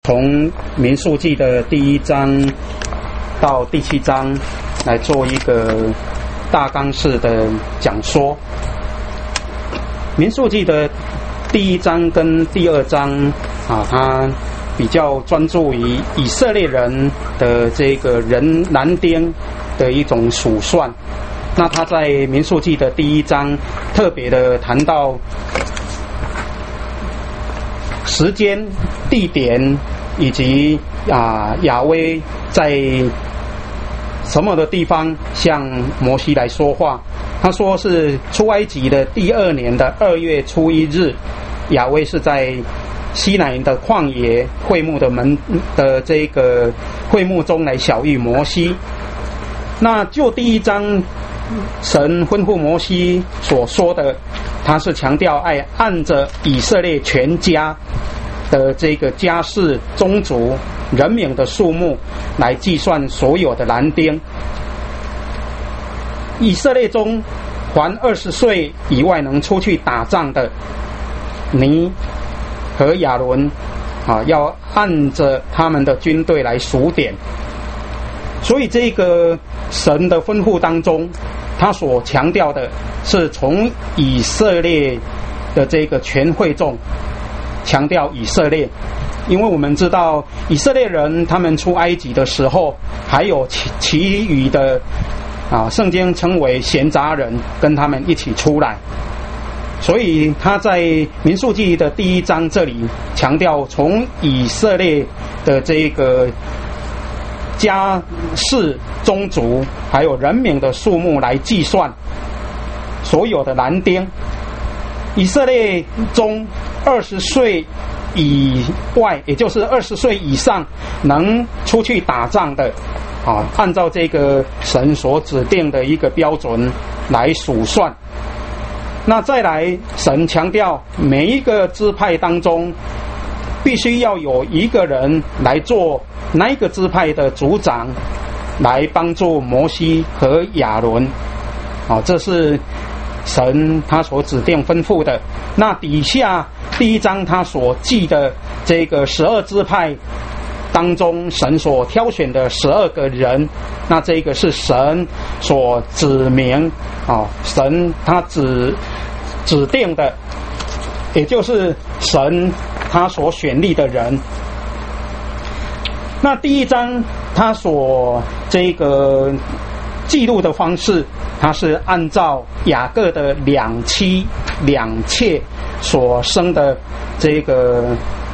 从民数记的第1章到第7章来做一个大纲式的讲说。民数记的第1章跟第2章它比较专注于以色列人的这个人男丁的一种数算。那他在民数记的第1章特别的谈到时间、地点以及亚威在什么的地方向摩西来说话。他说是出埃及的第2年的2月初1日，亚威是在西乃的旷野会幕的门的这个会幕中来晓谕摩西。那就第1章神吩咐摩西所说的，他是强调按着以色列全家的这个家世、宗族、人民的数目来计算所有的男丁。以色列中凡20岁以外能出去打仗的，尼和亚伦要按着他们的军队来数点。所以这个神的吩咐当中，他所强调的是从以色列的这个全会众，强调以色列，因为我们知道以色列人他们出埃及的时候，还有其余的圣经称为闲杂人跟他们一起出来。所以他在民数记的第1章这里强调从以色列的这个家世、宗族还有人民的数目来计算所有的男丁。以色列中20岁以外，也就是20岁以上能出去打仗的，按照这个神所指定的一个标准来数算。那再来，神强调每一个支派当中必须要有一个人来做那一个支派的族长，来帮助摩西和亚伦。这是神他所指定吩咐的。那底下第1章他所记的这个12支派当中，神所挑选的12个人，那这个是神所指明神他指定的，也就是神他所选立的人。那第1章他所这个记录的方式，他是按照雅各的2妻2妾所生的这个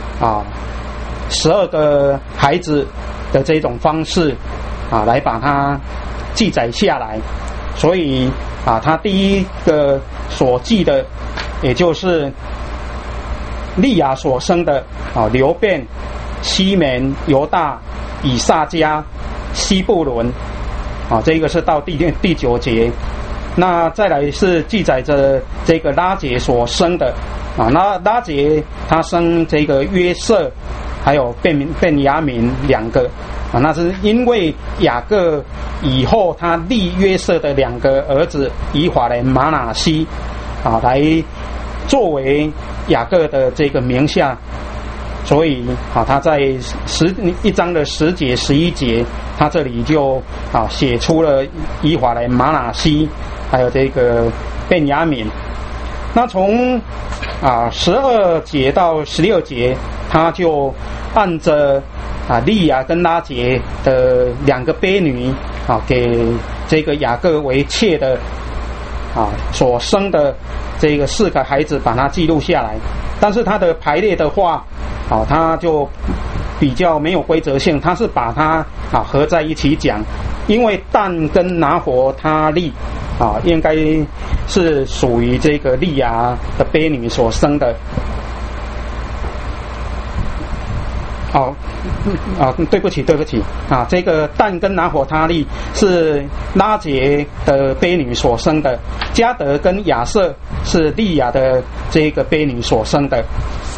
12个孩子的这种方式来把它记载下来。所以他第一个所记的，也就是利亚所生的流便、西缅、犹大、以萨迦、西布伦这个是到第9节。那再来是记载着这个拉结所生的拉结他生这个约瑟还有便雅悯2个那是因为雅各以后他立约瑟的2个儿子以法莲、玛拿西来作为雅各的这个名下。所以他在1章的10节、11节，他这里就写出了以法莲、玛拿西还有这个便雅悯。那从12节到16节，他就按着利亚跟拉结的2个婢女给这个雅各为妾的所生的这个4个孩子把它记录下来。但是它的排列的话它就比较没有规则性，它是把它合在一起讲。因为但跟拿火他利应该是属于这个利亚的婢女所生的。对不起这个但跟拿火他利是拉结的婢女所生的，加德跟亚瑟是利亚的这个婢女所生的。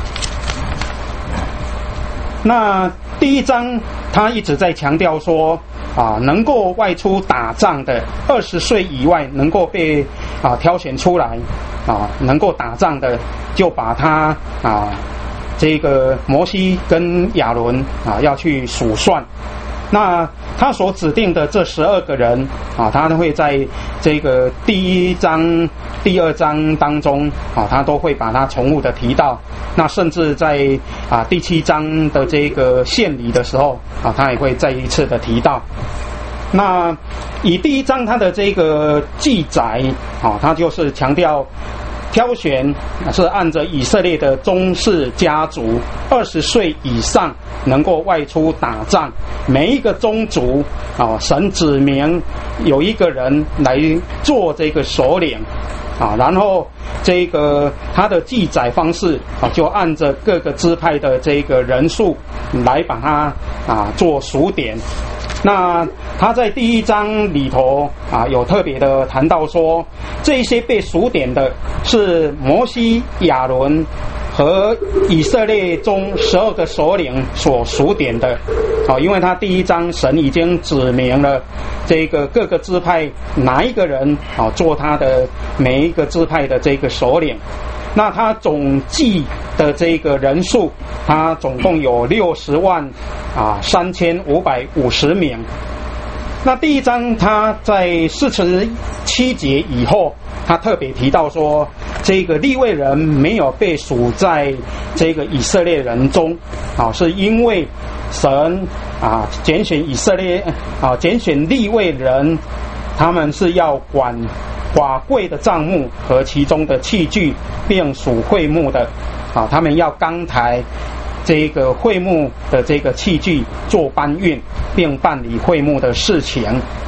那第1章他一直在强调说能够外出打仗的20岁以外能够被挑选出来能够打仗的，就把他这个摩西跟亚伦要去数算。那他所指定的这12个人他会在这个第1章、第2章当中他都会把它重复的提到。那甚至在第7章的这个献礼的时候他也会再一次的提到。那以第1章他的这个记载他就是强调挑选是按着以色列的宗室家族20岁以上能够外出打仗，每一个宗族神指明有一个人来做这个首领然后这个他的记载方式就按着各个支派的这个人数来把它做数点。那他在第1章里头有特别的谈到说，这些被数点的是摩西、亚伦和以色列中12个首领所数点的因为他第1章神已经指明了这个各个支派哪一个人做他的每一个支派的这个首领。那他总计的这个人数，他总共有60万3550名。那第1章他在47节以后，他特别提到说，这个利未人没有被数在这个以色列人中是因为神拣选以色列拣选利未人，他们是要管法柜的帐幕和其中的器具，并属会幕的他们要扛抬这个会幕的这个器具做搬运，并办理会幕的事情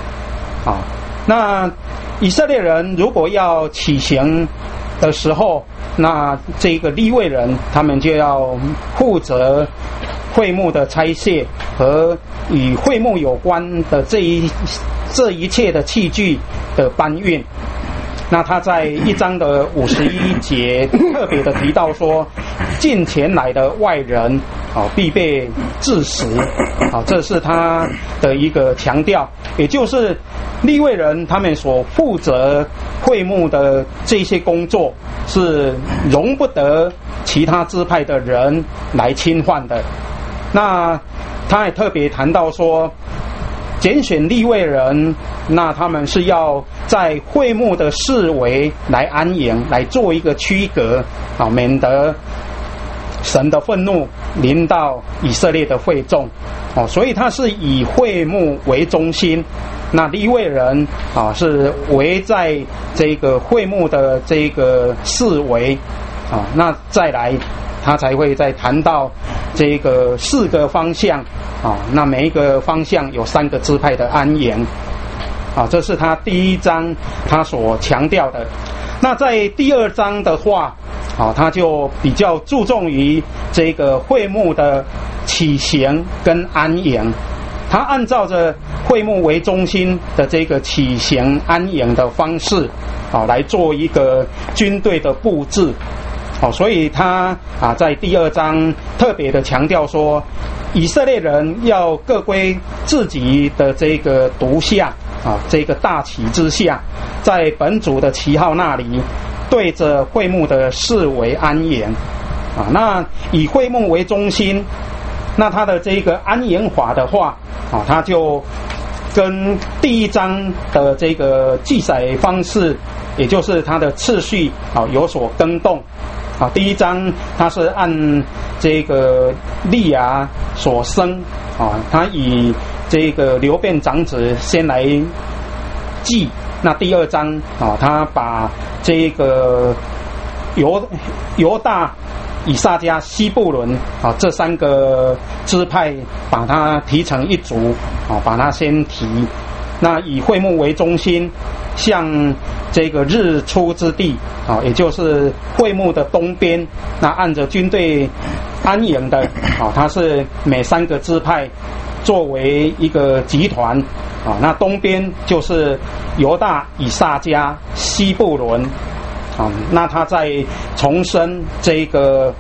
那以色列人如果要起行的时候，那这个利未人他们就要负责会幕的拆卸和与会幕有关的这一切的器具的搬运。那他在1章的51节特别的提到说，近前来的外人必被治死这是他的一个强调，也就是利未人他们所负责会幕的这些工作是容不得其他支派的人来侵犯的。那他也特别谈到说，拣选利未人，那他们是要在会幕的四围来安营，来做一个区隔免得神的愤怒临到以色列的会众所以他是以会幕为中心，那利未人是围在这个会幕的这个四围那再来他才会再谈到这个4个方向那每一个方向有3个支派的安营这是他第1章他所强调的。那在第2章的话他就比较注重于这个会幕的起行跟安营，他按照着会幕为中心的这个起行安营的方式来做一个军队的布置所以他在第2章特别的强调说，以色列人要各归自己的这个独下这个大旗之下，在本主的旗号那里对着会幕的四围安营那以会幕为中心，那他的这个安营法的话他就跟第1章的这个记载方式，也就是它的次序有所更动第1章它是按这个利亚所生他以这个流变长子先来记。那第2章他把这个犹大、以萨迦、西布伦这3个支派把它提成一组把它先提。那以会幕为中心，向这个日出之地也就是会幕的东边，那按着军队安营的它是每3个支派作为一个集团那东边就是犹大、以萨迦、西布伦那他在重申这个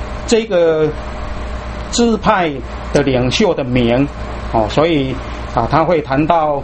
支派的领袖的名所以他会谈到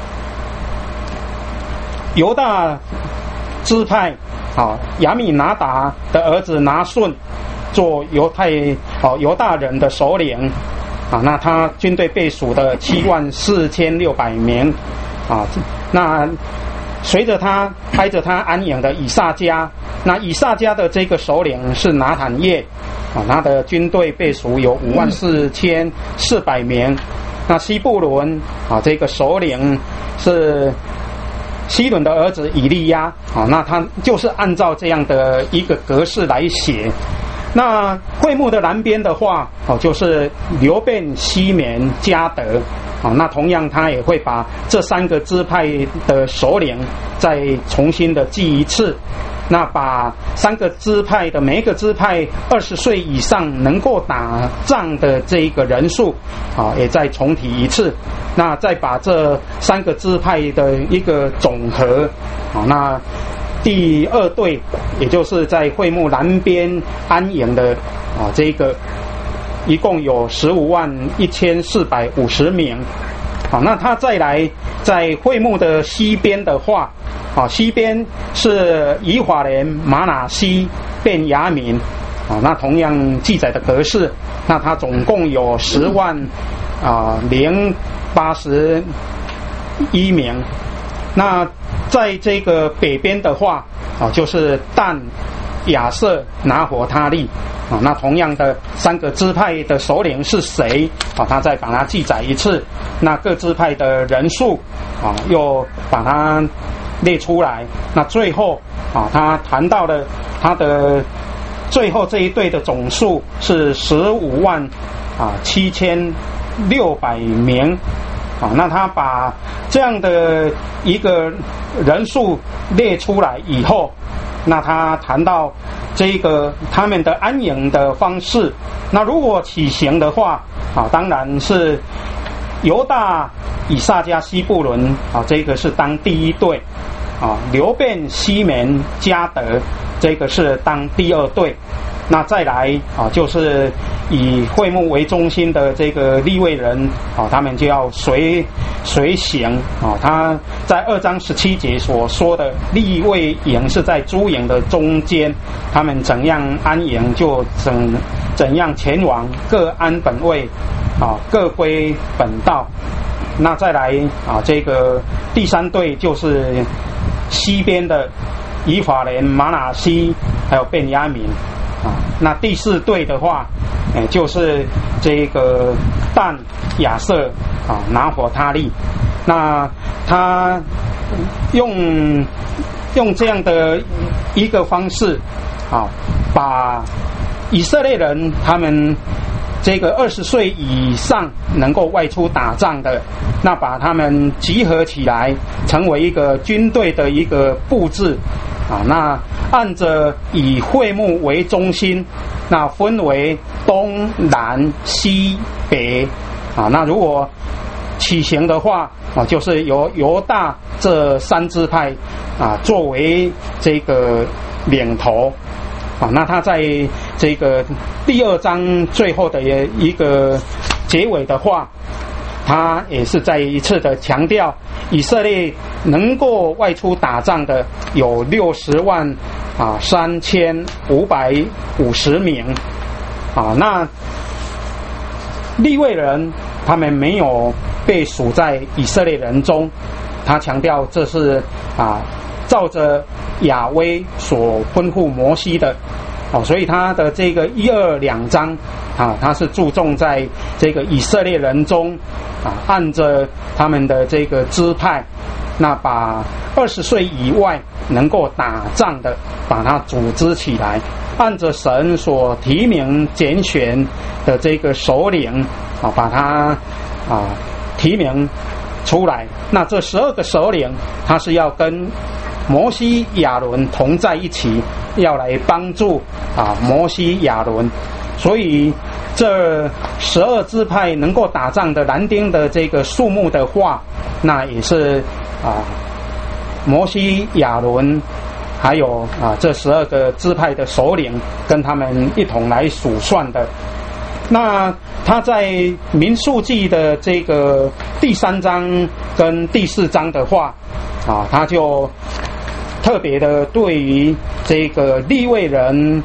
犹大支派亚米拿达的儿子拿顺做犹大人的首领啊。那他军队被数的74600名啊。那随着他挨着他安营的以萨迦，那以萨迦的这个首领是拿坦叶啊，他的军队被数有54400名。那西布伦啊，这个首领是希伦的儿子以利亚啊，那他就是按照这样的一个格式来写。那会幕的南边的话哦，就是流便、西缅、迦得啊，那同样他也会把这3个支派的首领再重新的记一次。那把3个支派的每一个支派20岁以上能够打仗的这一个人数啊，也再重提一次。那再把这3个支派的一个总和啊，那第2队也就是在会幕南边安营的啊，这个一共有151450名。好，那他再来在会幕的西边的话啊，西边是以法莲、玛拿西、便雅悯啊，那同样记载的格式，那他总共有100081名。那在这个北边的话啊，就是但、亚瑟、拿火他利啊，那同样的3个支派的首领是谁啊？他再把它记载一次。那各支派的人数啊，又把它列出来。那最后啊，他谈到了他的最后这一队的总数是157600名啊。那他把这样的一个人数列出来以后，那他谈到这个他们的安营的方式。那如果起行的话啊，当然是犹大、以萨迦、西布伦啊，这个是当第1队啊。流便、西缅、迦得，这个是当第2队。那再来啊，就是以会幕为中心的这个利未人啊，他们就要随行啊。他在2章17节所说的利未营是在诸营的中间，他们怎样安营就怎样前往，各安本位啊，各归本道。那再来啊，这个第3队就是西边的以法莲、玛拿西还有便雅悯啊。那第4队的话就是这个但、亚瑟啊、拿火他利。那他用这样的一个方式啊，把以色列人他们这个20岁以上能够外出打仗的，那把他们集合起来，成为一个军队的一个布置啊。那按着以会幕为中心，那分为东南西北啊。那如果起行的话啊，就是由犹大这3支派啊作为这个领头啊。那他在这个第2章最后的一个结尾的话，他也是再一次的强调，以色列能够外出打仗的有603550名啊。那利未人他们没有被数在以色列人中，他强调这是啊照着亚威所吩咐摩西的哦，所以他的这个1、2、2章啊，他是注重在这个以色列人中啊，按着他们的这个支派，那把20岁以外能够打仗的，把它组织起来，按着神所提名拣选的这个首领啊，把他啊提名出来。那这12个首领，他是要跟摩西、亚伦同在一起，要来帮助啊摩西、亚伦。所以这12支派能够打仗的男丁的这个数目的话，那也是啊摩西、亚伦还有啊这12个支派的首领跟他们一同来数算的。那他在民数记的这个第3章跟第4章的话啊，他就特别的对于这个利未人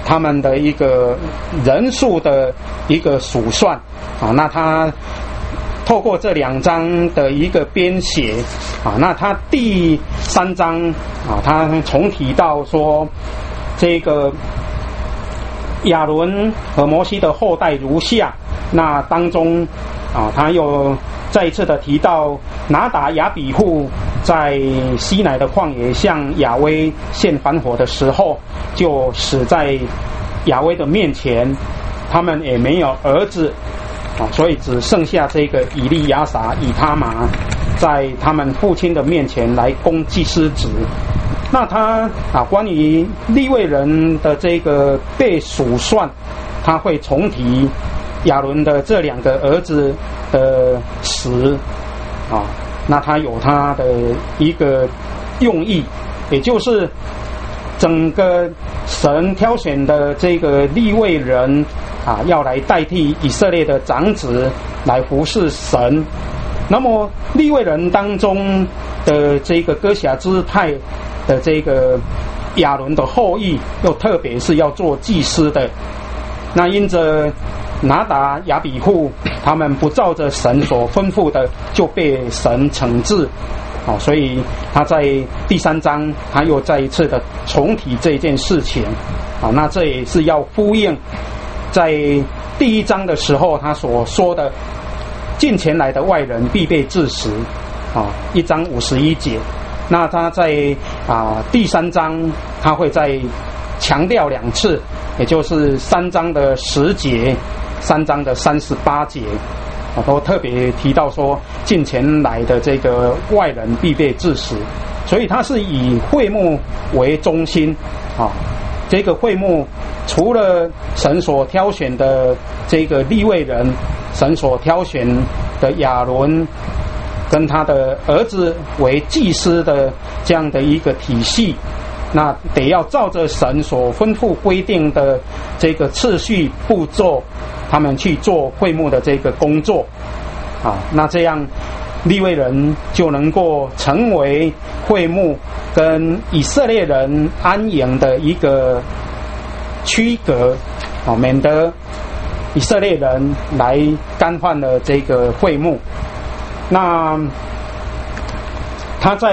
他们的一个人数的一个数算啊。那他透过这2章的一个编写啊，那他第3章啊，他重提到说这个亚伦和摩西的后代如下。那当中啊，他又再一次的提到拿达亚比户在西乃的旷野向亚威献燔火的时候，就死在亚威的面前，他们也没有儿子啊，所以只剩下这个以利亚撒、以他玛在他们父亲的面前来供祭司职。那他啊，关于利未人的这个被数算，他会重提亚伦的这2个儿子的死啊，那他有他的一个用意，也就是整个神挑选的这个利未人啊，要来代替以色列的长子来服侍神。那么利未人当中的这个哥辖支派的这个亚伦的后裔，又特别是要做祭司的。那因着拿达亚比户他们不照着神所吩咐的，就被神惩治啊，所以他在第3章他又再一次的重提这件事情啊。那这也是要呼应在第1章的时候他所说的近前来的外人必被治死啊，1章51节。那他在第3章他会再强调2次，也就是3章的10节、3章的38节，都特别提到说近前来的这个外人必被治死，所以他是以会幕为中心啊。这个会幕除了神所挑选的这个利未人，神所挑选的亚伦跟他的儿子为祭司的这样的一个体系，那得要照着神所吩咐规定的这个次序步骤，他们去做会幕的这个工作啊。那这样利未人就能够成为会幕跟以色列人安营的一个区隔啊，免得以色列人来干犯了这个会幕。那他在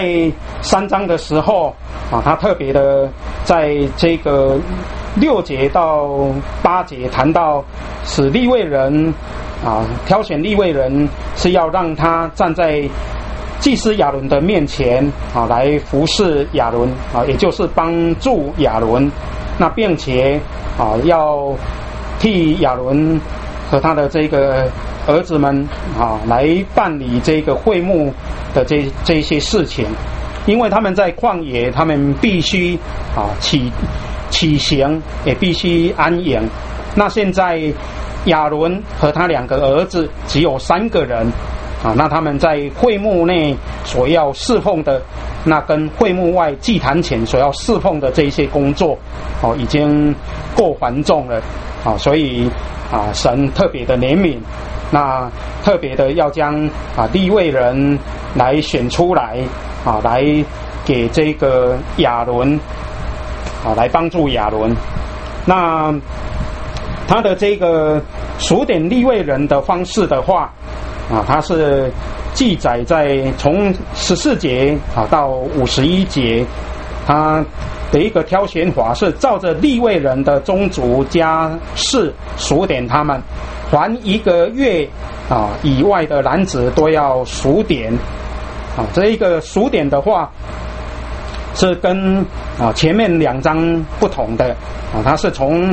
3章的时候啊，他特别的在这个6节到8节谈到使利未人啊，挑选利未人是要让他站在祭司亚伦的面前啊，来服侍亚伦啊，也就是帮助亚伦。那并且啊，要替亚伦和他的这个儿子们啊，来办理这个会幕的这些事情，因为他们在旷野，他们必须啊起行，也必须安营。那现在亚伦和他2个儿子只有3个人啊，那他们在会幕内所要侍奉的，那跟会幕外祭坛前所要侍奉的这一些工作哦，已经够繁重了啊，所以啊，神特别的怜悯，那特别的要将利未人来选出来啊，来给这个亚伦啊，来帮助亚伦。那他的这个数点利未人的方式的话啊，它是记载在从14节啊到51节，他的一个挑选法是照着利未人的宗族家世数点他们，凡1个月啊以外的男子都要数点啊。这一个数点的话是跟前面2章不同的啊，它是从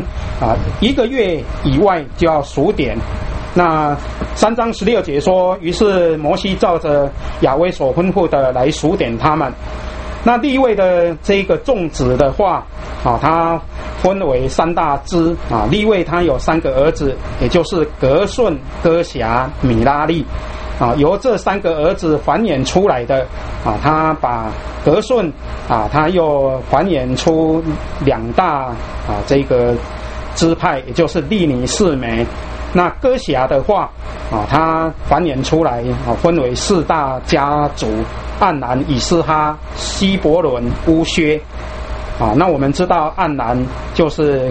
1个月以外就要数点。那3章16节说，于是摩西照着亚威所吩咐的来数点他们。那利未的这个众子的话啊，它分为3大支啊。利未他有3个儿子，也就是革顺、哥辖、米拉利啊，由这3个儿子繁衍出来的啊，他把革顺啊，他又繁衍出2大这个支派，也就是利尼、示每。那哥辖的话啊，它繁衍出来啊，分为4大家族：暗兰、以斯哈、希伯伦、乌薛啊。那我们知道暗兰就是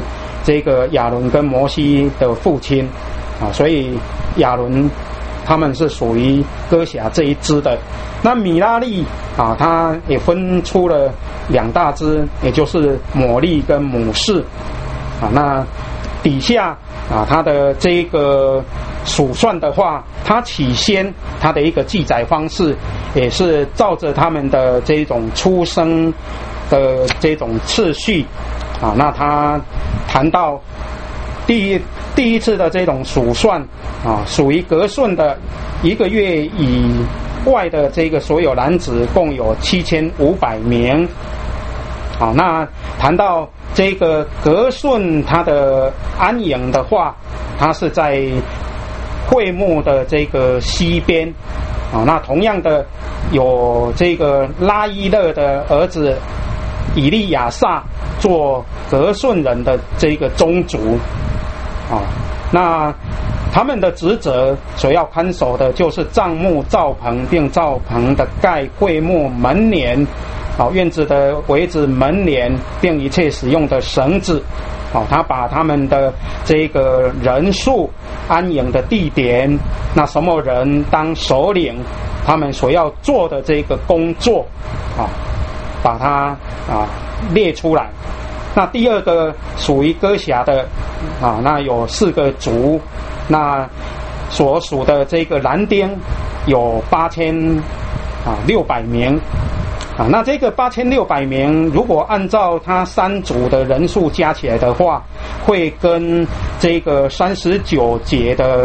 这个亚伦跟摩西的父亲啊，所以亚伦他们是属于哥辖这一支的。那米拉利啊，他也分出了2大支，也就是抹利跟姆士啊。那底下啊，他的这个数算的话，他起先他的一个记载方式也是照着他们的这种出生的这种次序啊。那他谈到第一次的这种数算啊，属于革顺的1个月以外的这个所有男子共有7500名。好，那谈到这个革顺他的安营的话，他是在会幕的这个西边啊。那同样的有这个拉伊勒的儿子以利亚撒做革顺人的这个宗族啊。那他们的职责所要看守的就是帐幕、罩棚，并罩棚的盖、会幕门帘院子的围子、门帘，并一切使用的绳子。他把他们的这个人数、安营的地点，那什么人当首领，他们所要做的这个工作把它列出来。那第2个属于哥辖的那有4个族，那所属的这个男丁有8600名那这个8600名，如果按照他3族的人数加起来的话，会跟这个39节的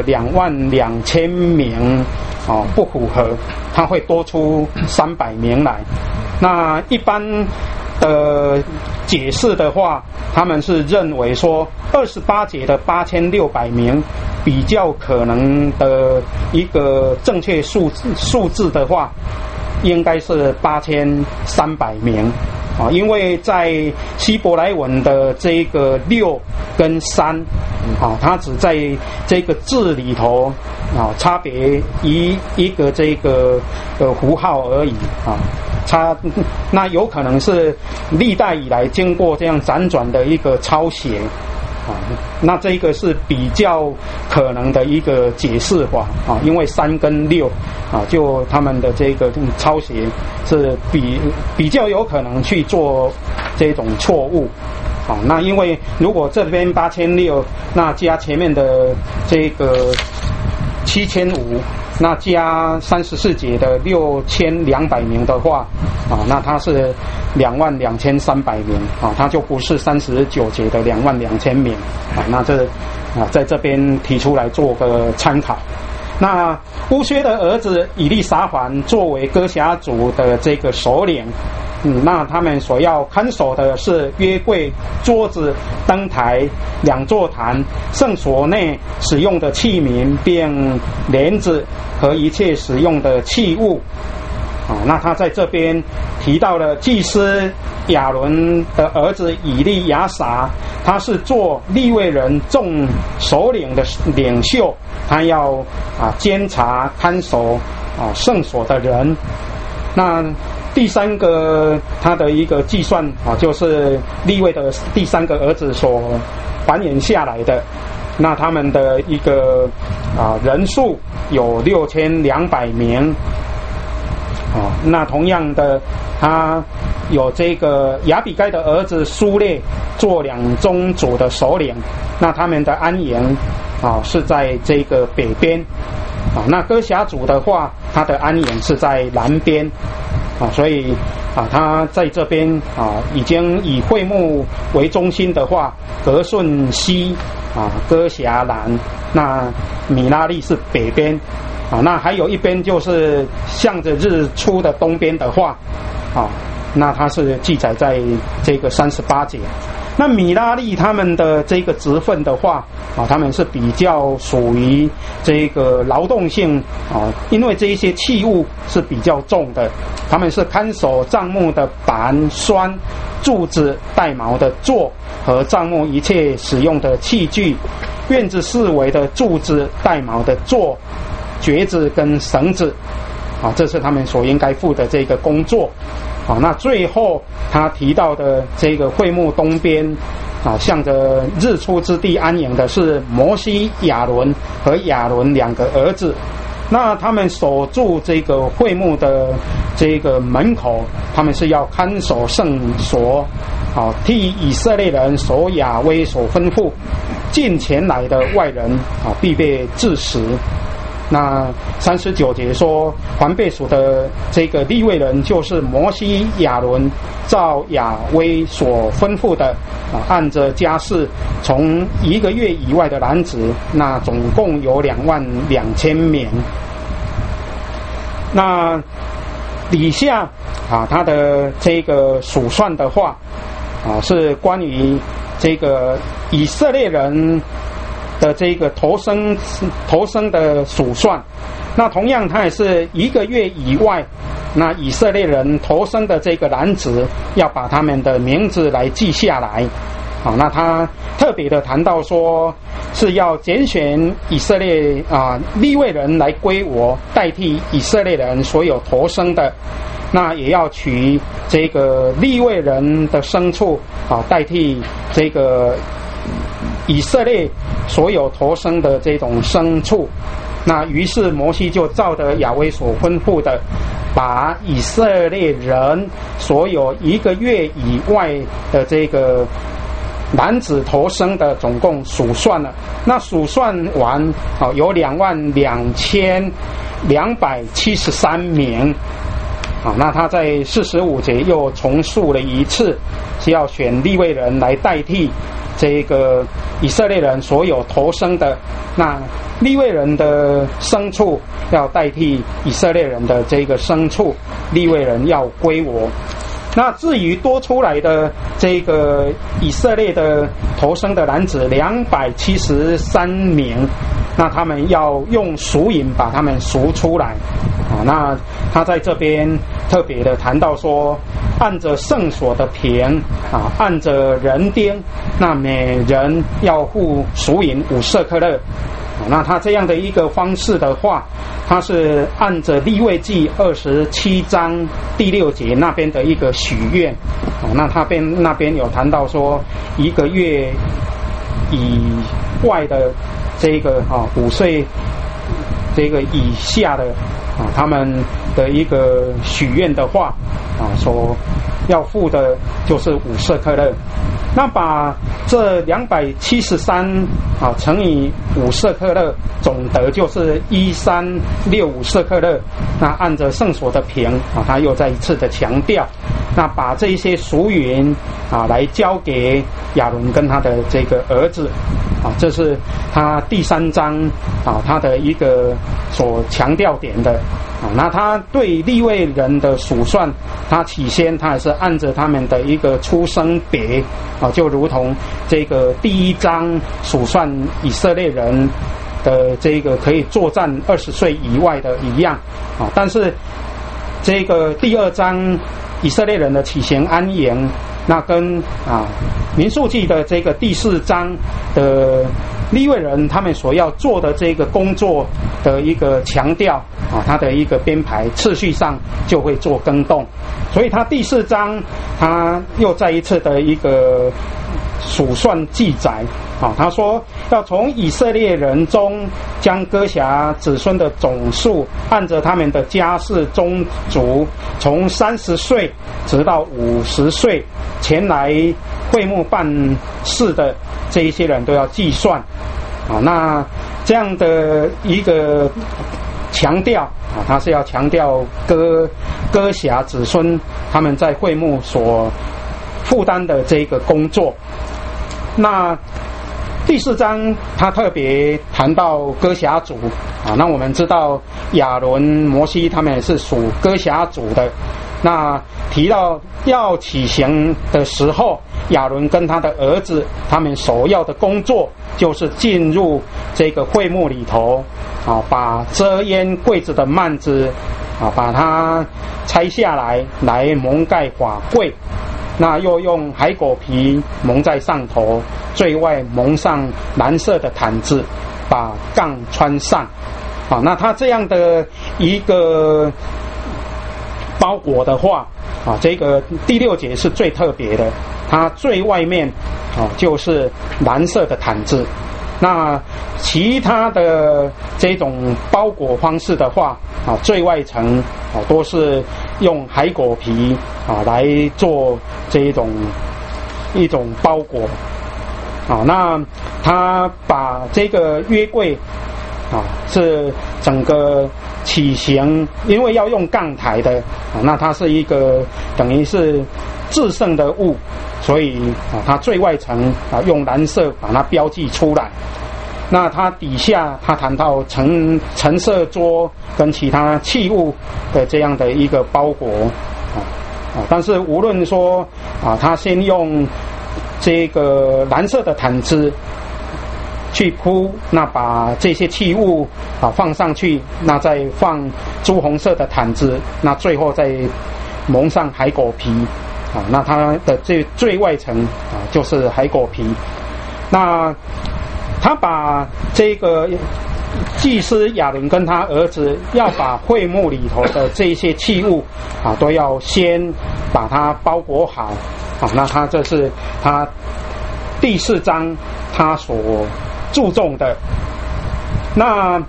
22000名不符合，它会多出300名来。那一般的解释的话，他们是认为说28节的8600名比较可能的一个正确数字的话，应该是8300名因为在希伯来文的这个6跟3它只在这个字里头差别一个这个符号而已那有可能是历代以来经过这样辗转的一个抄写那这个是比较可能的一个解释法因为3跟6就他们的这个抄写是比较有可能去做这种错误那因为如果这边8600，那加前面的这个7500，那加34节的6200名的话那它是22300名它就不是39节的22000名那这在这边提出来做个参考。那乌薛的儿子以利撒凡作为哥辖族的这个首领那他们所要看守的是约柜、桌子、灯台、2座坛、圣所内使用的器皿，并帘子和一切使用的器物那他在这边提到了祭司亚伦的儿子以利亚撒，他是做利未人众首领的领袖，他要监察看守圣所的人。那第3个他的一个计算就是利未的第3个儿子所繁衍下来的，那他们的一个人数有6200名那同样的他有这个亚比该的儿子苏列做2宗族的首领，那他们的安营是在这个北边那哥辖族的话，他的安营是在南边所以他在这边已经以会幕为中心的话，革顺西哥辖南，那米拉利是北边那还有一边就是向着日出的东边的话那它是记载在这个38节。那米拉利他们的这个职分的话他们是比较属于这个劳动性因为这一些器物是比较重的，他们是看守帐幕的板、栓、柱子、带毛的座和帐幕一切使用的器具，院子四围的柱子、带毛的座、橛子跟绳子这是他们所应该负的这个工作那最后他提到的这个会幕东边向着日出之地安营的是摩西、亚伦和亚伦2个儿子。那他们守住这个会幕的这个门口，他们是要看守圣所，替以色列人守亚威所吩咐，近前来的外人必被治死。那39节说，凡被数的这个利未人，就是摩西、亚伦照亚威所吩咐的，按着家室，从1个月以外的男子，那总共有22000名。那底下他的这个数算的话是关于这个以色列人的这个头生的数算。那同样他也是1个月以外，那以色列人头生的这个男子要把他们的名字来记下来。那他特别的谈到说，是要拣选以色列利未人来归我，代替以色列人所有头生的。那也要取这个利未人的牲畜代替这个以色列所有头生的这种牲畜。那于是摩西就照着亚威所吩咐的，把以色列人所有1个月以外的这个男子头生的总共数算了。那数算完有22273名。那他在45节又重述了一次，是要选利未人来代替这个以色列人所有头生的。那利未人的牲畜要代替以色列人的这个牲畜，利未人要归我。那至于多出来的这个以色列的头生的男子273名，那他们要用数引把他们数出来。那他在这边特别的谈到说，按着圣所的平按着人丁，那每人要付赎银5舍克勒。那他这样的一个方式的话，他是按着利未记27章第6节那边的一个许愿。那他那边有谈到说，1个月以外的这个5岁这个以下的他们的一个许愿的话所要付的就是5舍克勒。那把这273乘以5舍克勒，总得就是1365舍克勒。那按着圣所的平他又再一次的强调，那把这一些赎银来交给亚伦跟他的这个儿子这是他第3章他的一个所强调点的。那他对利未人的数算，他起先他也是按着他们的一个出生别就如同这个第1章数算以色列人的这个可以作战20岁以外的一样但是这个第2章以色列人的起行安营，那跟民数记的这个第4章的利未人他们所要做的这个工作的一个强调他的一个编排次序上就会做更动。所以他第4章他又再一次的一个数算记载他说要从以色列人中将哥辖子孙的总数按着他们的家世宗族，从30岁直到50岁前来会幕办事的这一些人都要计算那这样的一个强调他是要强调哥辖子孙他们在会幕所负担的这个工作。那第4章他特别谈到哥辖族那我们知道亚伦、摩西他们也是属哥辖族的。那提到要起行的时候，亚伦跟他的儿子他们首要的工作就是进入这个会幕里头把遮烟柜子的幔子把它拆下来蒙盖法柜，那又用海狗皮蒙在上头，最外蒙上蓝色的毯子，把杠穿上那他这样的一个包裹的话这个第6节是最特别的，它最外面就是蓝色的毯子。那其他的这种包裹方式的话，最外层都是用海狗皮来做这一种包裹。那他把这个约柜是整个起形，因为要用杠台的那它是一个等于是制胜的物，所以它最外层用蓝色把它标记出来。那它底下它谈到陈设桌跟其他器物的这样的一个包裹但是无论说它先用这个蓝色的毯子去铺，那把这些器物放上去，那再放朱红色的毯子，那最后再蒙上海狗皮那它的最外层就是海狗皮。那他把这个祭司亚伦跟他儿子要把会幕里头的这些器物都要先把它包裹好那他这是他第4章他所注重的。那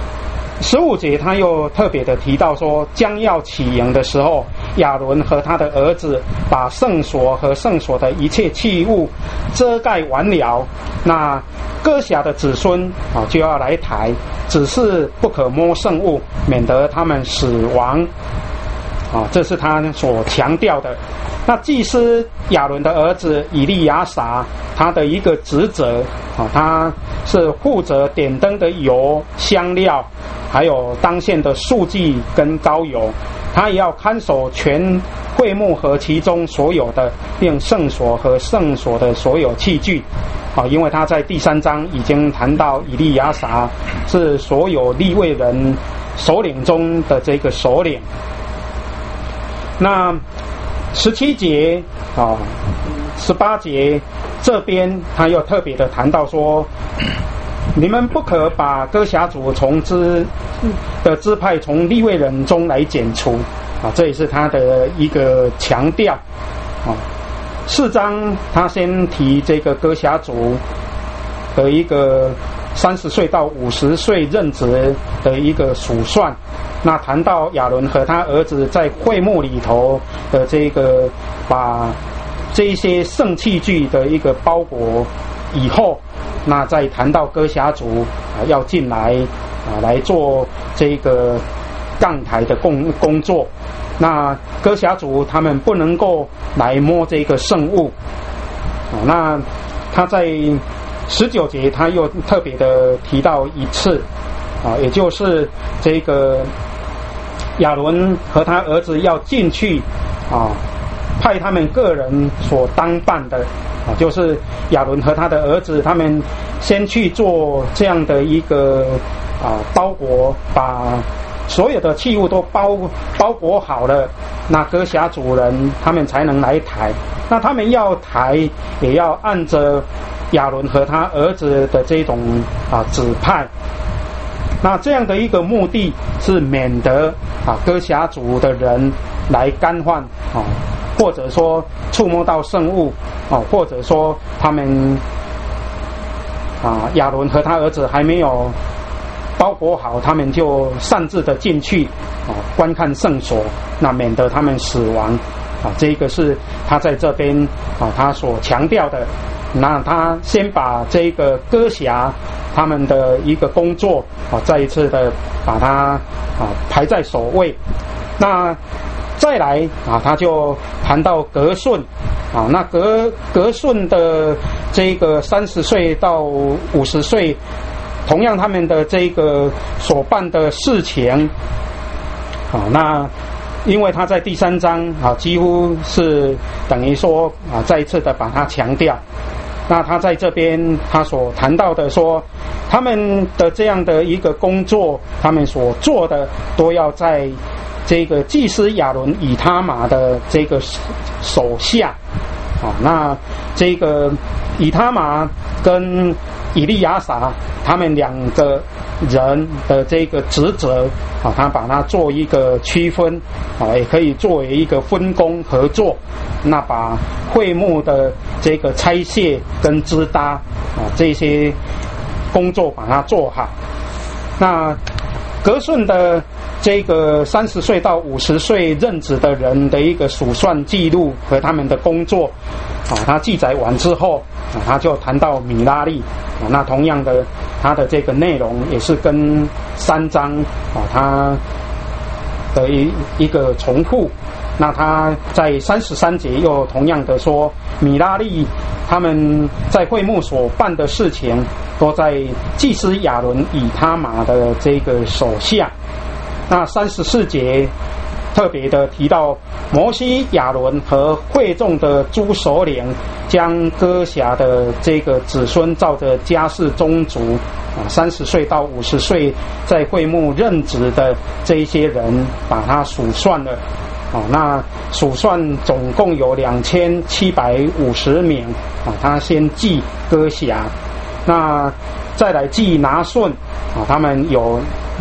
15节他又特别的提到说，将要起营的时候，亚伦和他的儿子把圣所和圣所的一切器物遮盖完了，那哥辖的子孙就要来抬，只是不可摸圣物，免得他们死亡这是他所强调的。那祭司亚伦的儿子以利亚撒，他的一个职责他是负责点灯的油、香料，还有当献的素祭跟膏油，他也要看守全会幕和其中所有的，并圣所和圣所的所有器具因为他在第3章已经谈到以利亚撒是所有利未人首领中的这个首领。那17节18节这边他又特别的谈到说，你们不可把哥辖族从支派从利未人中来剪除这也是他的一个强调4章他先提这个哥辖族的一个30岁到50岁任职的一个数算，那谈到亚伦和他儿子在会幕里头的这个把这些圣器具的一个包裹以后，那再谈到哥辖族要进来来做这个杠台的工作，那哥辖族他们不能够来摸这个圣物那他在19节他又特别的提到一次也就是这个亚伦和他儿子要进去派他们个人所当办的就是亚伦和他的儿子他们先去做这样的一个包裹，把所有的器物都包裹好了，那哥辖族人他们才能来抬，那他们要抬也要按着亚伦和他儿子的这种指派，那这样的一个目的是免得哥辖族的人来干犯或者说触摸到圣物或者说他们亚伦和他儿子还没有包裹好，他们就擅自的进去观看圣所，那免得他们死亡这个是他在这边他所强调的。那他先把这个哥辖他们的一个工作再一次的把它排在首位。那再来他就谈到革舜那革舜的这个30岁到50岁，同样他们的这个所办的事情那因为他在第3章几乎是等于说再一次的把它强调。那他在这边他所谈到的说，他们的这样的一个工作，他们所做的都要在这个祭司亚伦以他玛的这个手下那这个以他玛跟以利亚撒他们两个人的这个职责啊，他把它做一个区分啊，也可以作为一个分工合作。那把会幕的这个拆卸跟支搭啊这些工作把它做好。那格顺的这个30岁到50岁任职的人的一个数算记录和他们的工作啊，他记载完之后啊，他就谈到米拉利啊，那同样的，他的这个内容也是跟3章啊，他的一个重复。那他在33节又同样的说，米拉利他们在会幕所办的事情，都在祭司亚伦以他玛的这个手下。那34节特别的提到，摩西、亚伦和会众的诸首领，将哥辖的这个子孙照着家世宗族啊，30岁到50岁在会幕任职的这一些人，把它数算了。哦，那数算总共有2750名啊，他先记哥辖，那再来记拿顺啊，他们有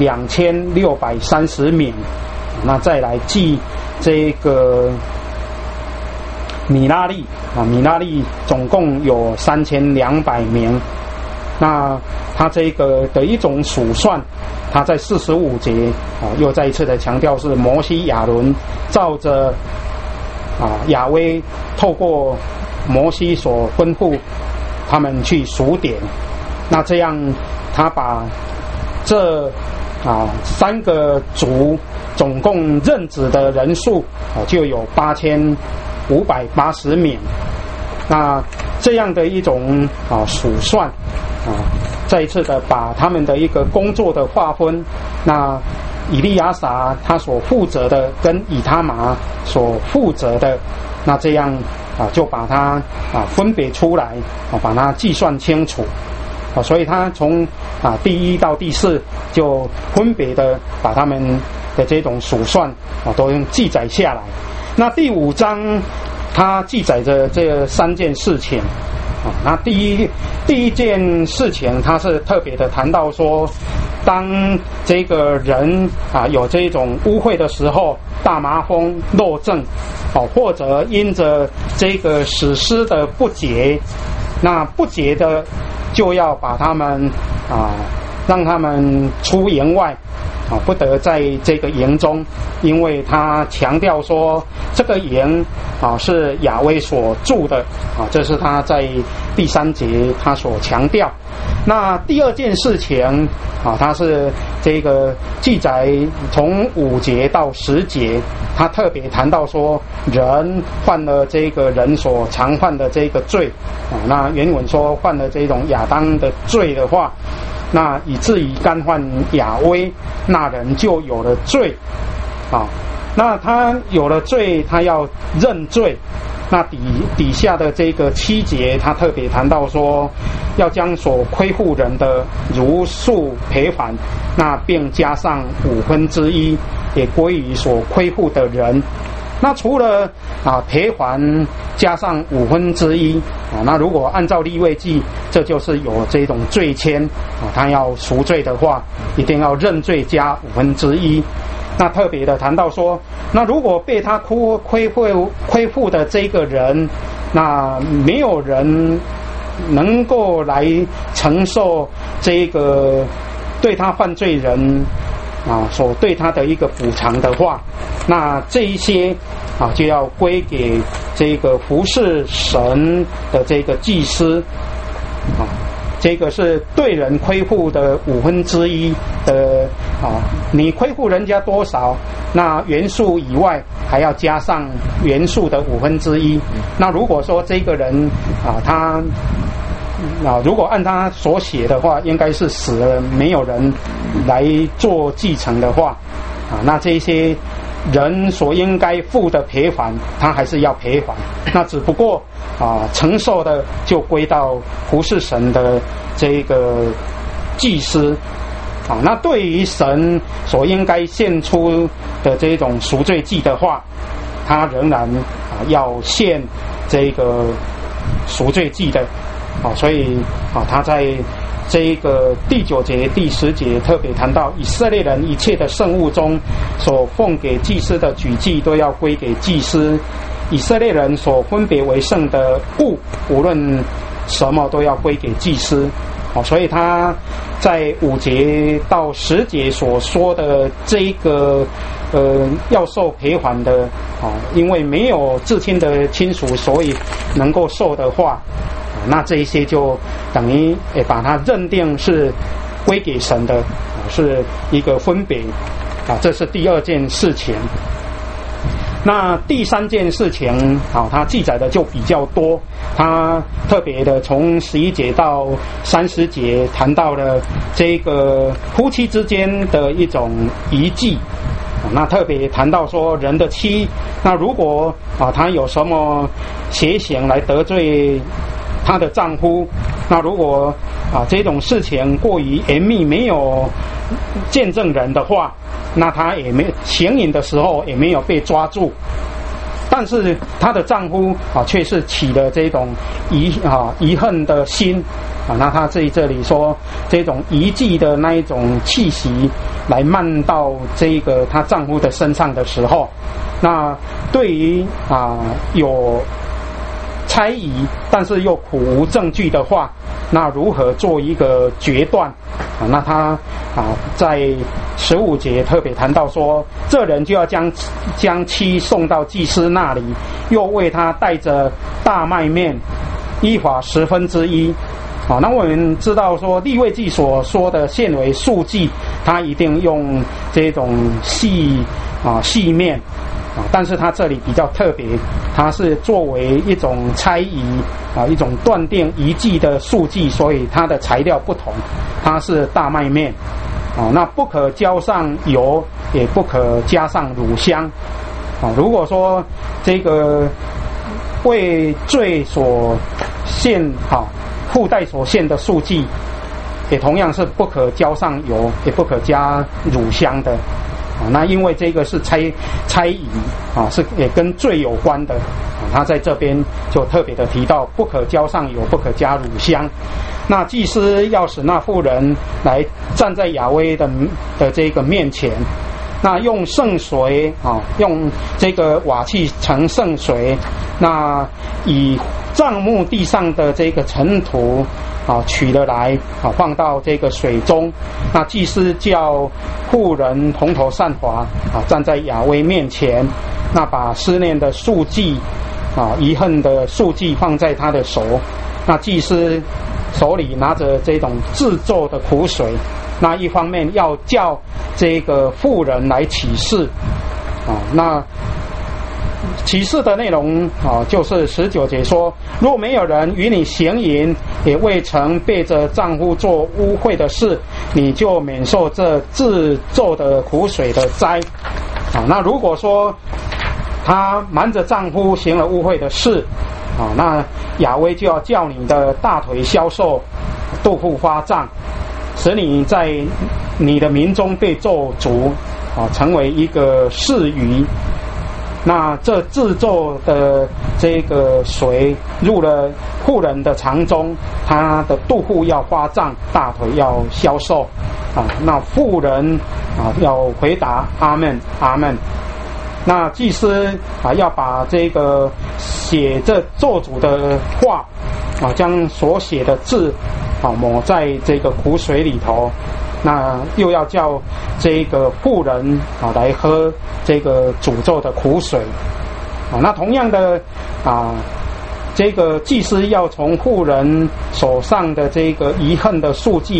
2630名，那再来记这个米拉利啊，米拉利总共有3200名。那他这个的一种数算，他在45节啊，又再一次的强调是摩西亚伦照着啊亚威透过摩西所吩咐他们去数点。那这样他把这3个族总共任职的人数啊就有8580名。那这样的一种数算再一次的把他们的一个工作的划分，那以利亚撒他所负责的跟以他玛所负责的，那这样就把它分别出来把它计算清楚所以他从第1到第4就分别的把他们的这种数算都用记载下来。那第5章他记载着这3件事情那第一件事情，他是特别的谈到说，当这个人有这种污秽的时候，大麻风、漏症或者因着这个史诗的不洁，那不洁的就要把他们让他们出营外不得在这个营中，因为他强调说这个营是亚威所住的这是他在第3节他所强调。那第2件事情他是这个记载从5节到10节，他特别谈到说人犯了这个人所常犯的这个罪那原文说犯了这种亚当的罪的话，那以至于干犯亚威，那人就有了罪那他有了罪，他要认罪。那底下的这个7节，他特别谈到说，要将所亏负人的如数赔还，那并加上1/5，也归于所亏负的人。那除了赔还加上1/5那如果按照利未记，这就是有这种罪愆他要赎罪的话，一定要认罪加1/5。那特别的谈到说，那如果被他亏负的这个人，那没有人能够来承受这个对他犯罪人所对他的一个补偿的话，那这一些就要归给这个服侍神的这个祭司这个是对人亏负的1/5的你亏负人家多少，那原数以外还要加上原数的1/5。那如果说这个人他如果按他所写的话，应该是死了没有人来做继承的话那这些人所应该付的赔还，他还是要赔还。那只不过承受的就归到服侍神的这个祭司那对于神所应该献出的这种赎罪祭的话，他仍然要献这个赎罪祭的所以他在这个第9节、第10节特别谈到以色列人一切的圣物中所奉给祭司的举祭都要归给祭司，以色列人所分别为圣的物，无论什么都要归给祭司。所以他在5节到10节所说的这个要受赔还的因为没有至亲的亲属，所以能够受的话，那这一些就等于把它认定是归给神的，是一个分别这是第2件事情。那第3件事情它记载的就比较多，它特别的从11节到30节谈到了这个夫妻之间的一种遗迹。那特别谈到说人的妻，那如果她有什么邪行来得罪她的丈夫，那如果这种事情过于严密，没有见证人的话，那她也没行淫的时候也没有被抓住，但是她的丈夫却是起了这种遗恨的心那她这里说这种遗迹的那一种气息来漫到这个她丈夫的身上的时候，那对于有猜疑但是又苦无证据的话，那如何做一个决断那他在15节特别谈到说，这人就要将妻送到祭司那里，又为他带着大麦面，依法1/10那我们知道说利未记所说的献为素祭，他一定用这种细面但是他这里比较特别，它是作为一种猜疑一种断定遗迹的素祭，所以它的材料不同，它是大麦面那不可浇上油，也不可加上乳香如果说这个为罪所献附带所献的素祭，也同样是不可浇上油，也不可加乳香的那因为这个是猜疑是也跟罪有关的他在这边就特别的提到不可浇上油，不可加乳香。那祭司要使那妇人来站在亚威的这个面前，那用圣水用这个瓦器盛圣水，那以帐幕地上的这个尘土取了来放到这个水中，那祭司叫妇人红头散发站在亚威面前，那把思念的素祭遗恨的素祭放在他的手，那祭司手里拿着这种制作的苦水，那一方面要叫这个妇人来起誓那启示的内容就是19节说，若没有人与你行淫，也未曾背着丈夫做污秽的事，你就免受这制作的苦水的灾那如果说她瞒着丈夫行了污秽的事那亚威就要叫你的大腿消瘦，肚腹发胀，使你在你的民中被咒诅成为一个市鱼。那这制作的这个水入了妇人的肠中，她的肚腹要发胀，大腿要消瘦那妇人要回答阿们阿们。那祭司要把这个写这咒诅的话将所写的字抹在这个苦水里头，那又要叫这个妇人来喝这个诅咒的苦水那同样的这个祭司要从妇人手上的这个遗恨的素祭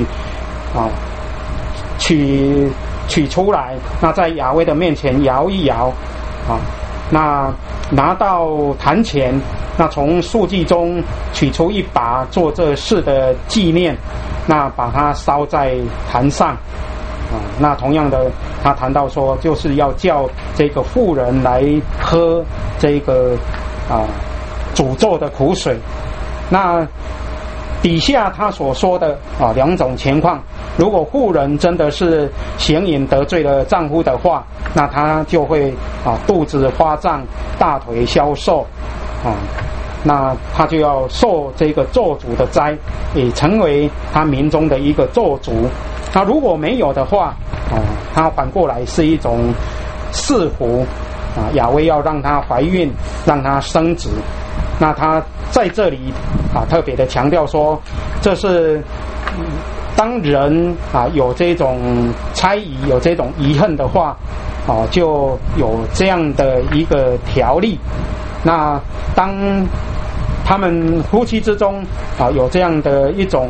取出来，那在亚威的面前摇一摇那拿到坛前，那从素祭中取出一把做这事的纪念，那把它烧在坛上那同样的他谈到说就是要叫这个妇人来喝这个诅咒的苦水。那底下他所说的2种情况，如果妇人真的是行淫得罪了丈夫的话，那他就会肚子发胀，大腿消瘦那他就要受这个咒诅的灾，也成为他民中的一个咒诅。那如果没有的话，他反过来是一种赐福亚威要让他怀孕，让他生子。那他在这里特别的强调说，这是当人有这种猜疑，有这种遗恨的话，就有这样的一个条例。那当他们夫妻之中有这样的一种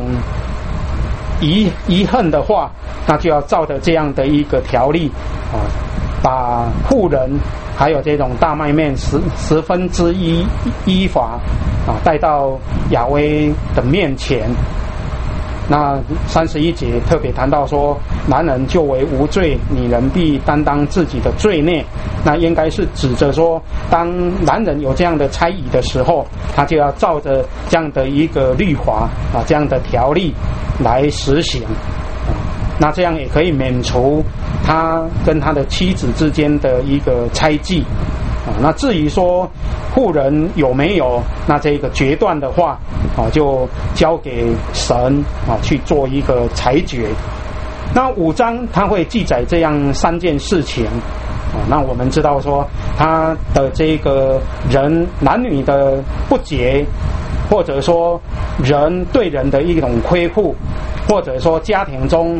遗恨的话，那就要照着这样的一个条例把妇人还有这种大麦面1/10依法带到亚威的面前。那31节特别谈到说，男人就为无罪，女人必担当自己的罪孽。那应该是指着说，当男人有这样的猜疑的时候，他就要照着这样的一个律法这样的条例来实行。那这样也可以免除他跟他的妻子之间的一个猜忌。那至于说妇人有没有那这个决断的话，就交给神去做一个裁决。那5章他会记载这样3件事情。那我们知道说，他的这个人男女的不洁，或者说人对人的一种亏负，或者说家庭中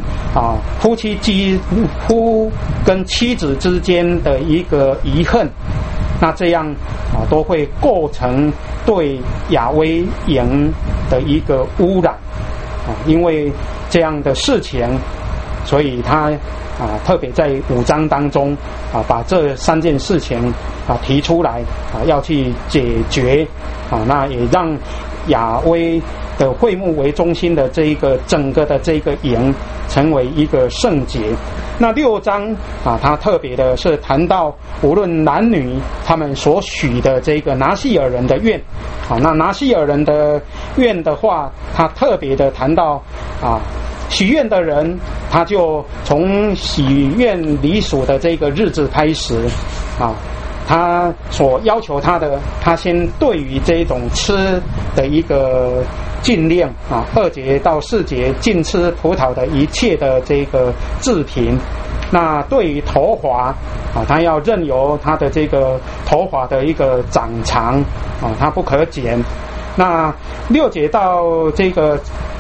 夫跟妻子之间的一个遗恨，那这样都会构成对亚威营的一个污染因为这样的事情，所以他特别在5章当中把这3件事情提出来要去解决那也让亚威的会幕为中心的这一个整个的这个营成为一个圣洁。那6章他特别的是谈到无论男女他们所许的这个拿细尔人的愿那拿细尔人的愿的话，他特别的谈到许愿的人，他就从许愿离属的这个日子开始他所要求他的，他先对于这种吃的一个禁令2节到4节禁吃葡萄的一切的这个制品。那对于头发他要任由他的这个头发的一个长长他不可剪。那6节到这个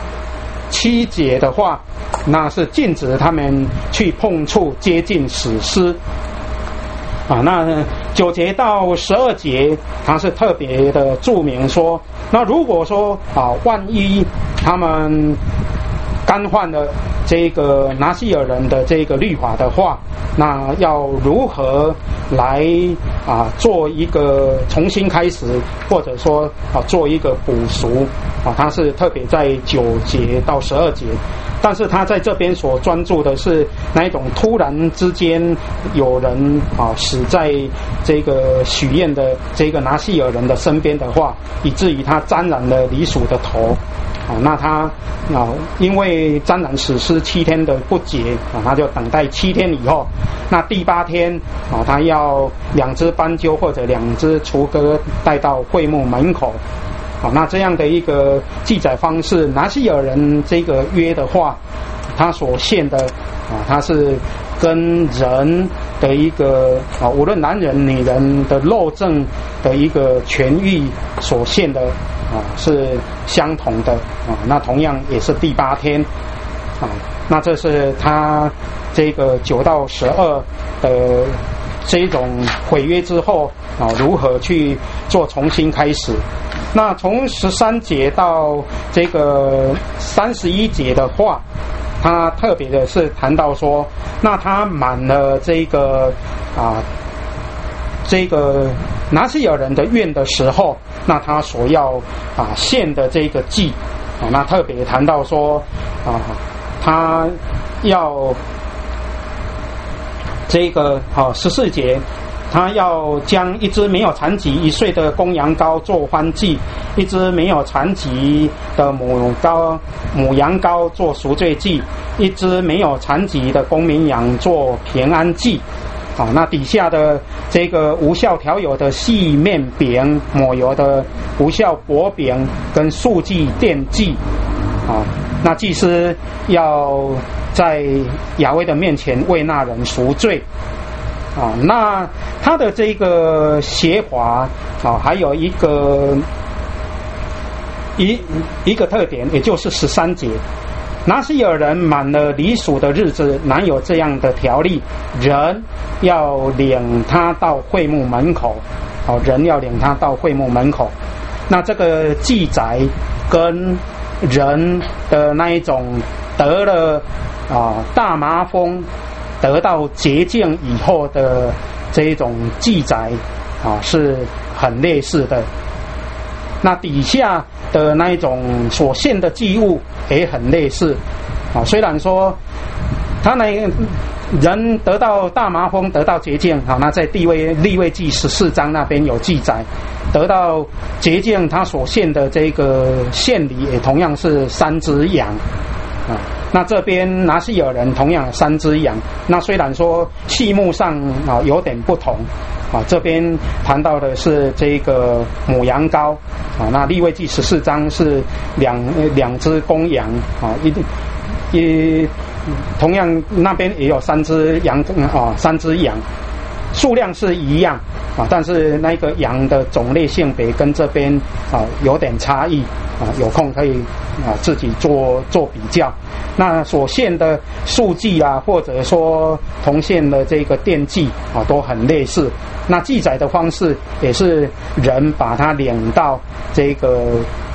7节的话，那是禁止他们去碰触接近死尸那9节到12节他是特别的注明说，那如果说万一他们干犯了这个拿细尔人的这个律法的话，那要如何来做一个重新开始，或者说做一个补赎他是特别在9节到12节。但是他在这边所专注的是那一种突然之间有人死在这个许愿的这个拿细尔人的身边的话，以至于他沾染了离属的头那他因为沾染死尸7天的不洁他就等待7天以后，那第8天他要2只斑鸠或者2只雏鸽带到会幕门口那这样的一个记载方式，拿细尔人这个约的话，他所献的他是跟人的一个无论男人女人的肉症的一个痊愈所献的是相同的那同样也是第8天那这是他这个9到12的这种毁约之后如何去做重新开始。那从13节到这个31节的话，他特别的是谈到说，那他满了这个拿细尔人的愿的时候，那他所要献的这个祭那特别谈到说他要这个14节，他要将1只没有残疾1岁的公羊羔做燔祭，1只没有残疾的母羊羔做赎罪祭，1只没有残疾的公绵羊做平安祭啊，那底下的这个无效调油的细面饼、抹油的无效薄饼跟素祭奠祭啊，那祭司要在亚威的面前为那人赎罪啊。那他的这个协华啊，还有一个特点，也就是13节。拿西尔人满了离属的日子，哪有这样的条例？人要领他到会幕门口，人要领他到会幕门口。那这个记载跟人的那一种得了大麻风得到洁净以后的这一种记载是很类似的。那底下的那一种所献的祭物也很类似虽然说他那人得到大麻风得到洁净那在利未记14章那边有记载，得到洁净他所献的这个献礼也同样是3只羊那这边拿西尔人同样3只羊，那虽然说细目上有点不同这边谈到的是这个母羊羔那利未记14章是两只公羊同样那边也有3只羊3只羊，数量是一样但是那个羊的种类性别跟这边有点差异有空可以自己做比较。那所献的素祭或者说同献的这个奠祭都很类似。那记载的方式也是人把它领到这个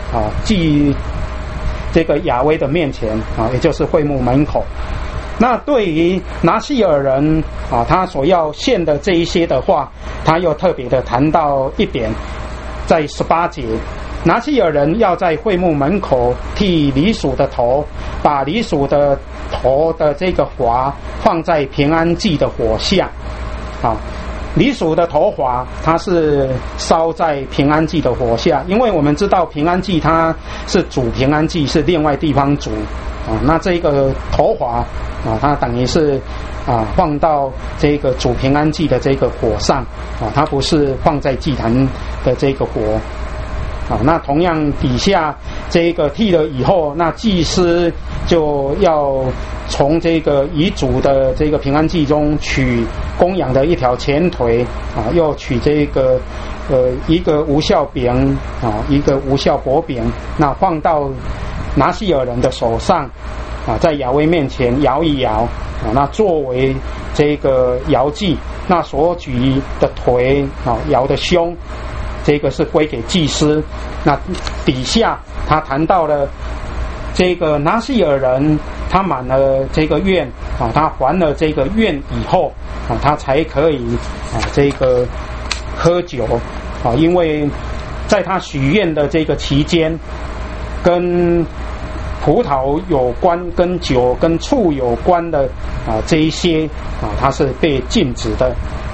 这个亚威的面前也就是会幕门口。那对于拿西尔人他所要献的这一些的话，他又特别的谈到一点，在18节，拿西尔人要在会幕门口剃离属的头，把离属的头的这个华放在平安祭的火下离属的头华它是烧在平安祭的火下，因为我们知道平安祭它是煮平安祭是另外地方煮那这个头华它等于是放到这个煮平安祭的这个火上它不是放在祭坛的这个火那同样底下这个剃了以后，那祭司就要从这个遗嘱的这个平安祭中取公羊的一条前腿又取这个一个无效饼一个无效薄饼，那放到拿西尔人的手上在亚威面前摇一摇那作为这个摇祭，那所举的腿摇的胸这个是归给祭司。那底下他谈到了这个拿西尔人他满了这个愿他还了这个愿以后他才可以这个喝酒因为在他许愿的这个期间，跟葡萄有关跟酒跟醋有关的这一些它是被禁止的。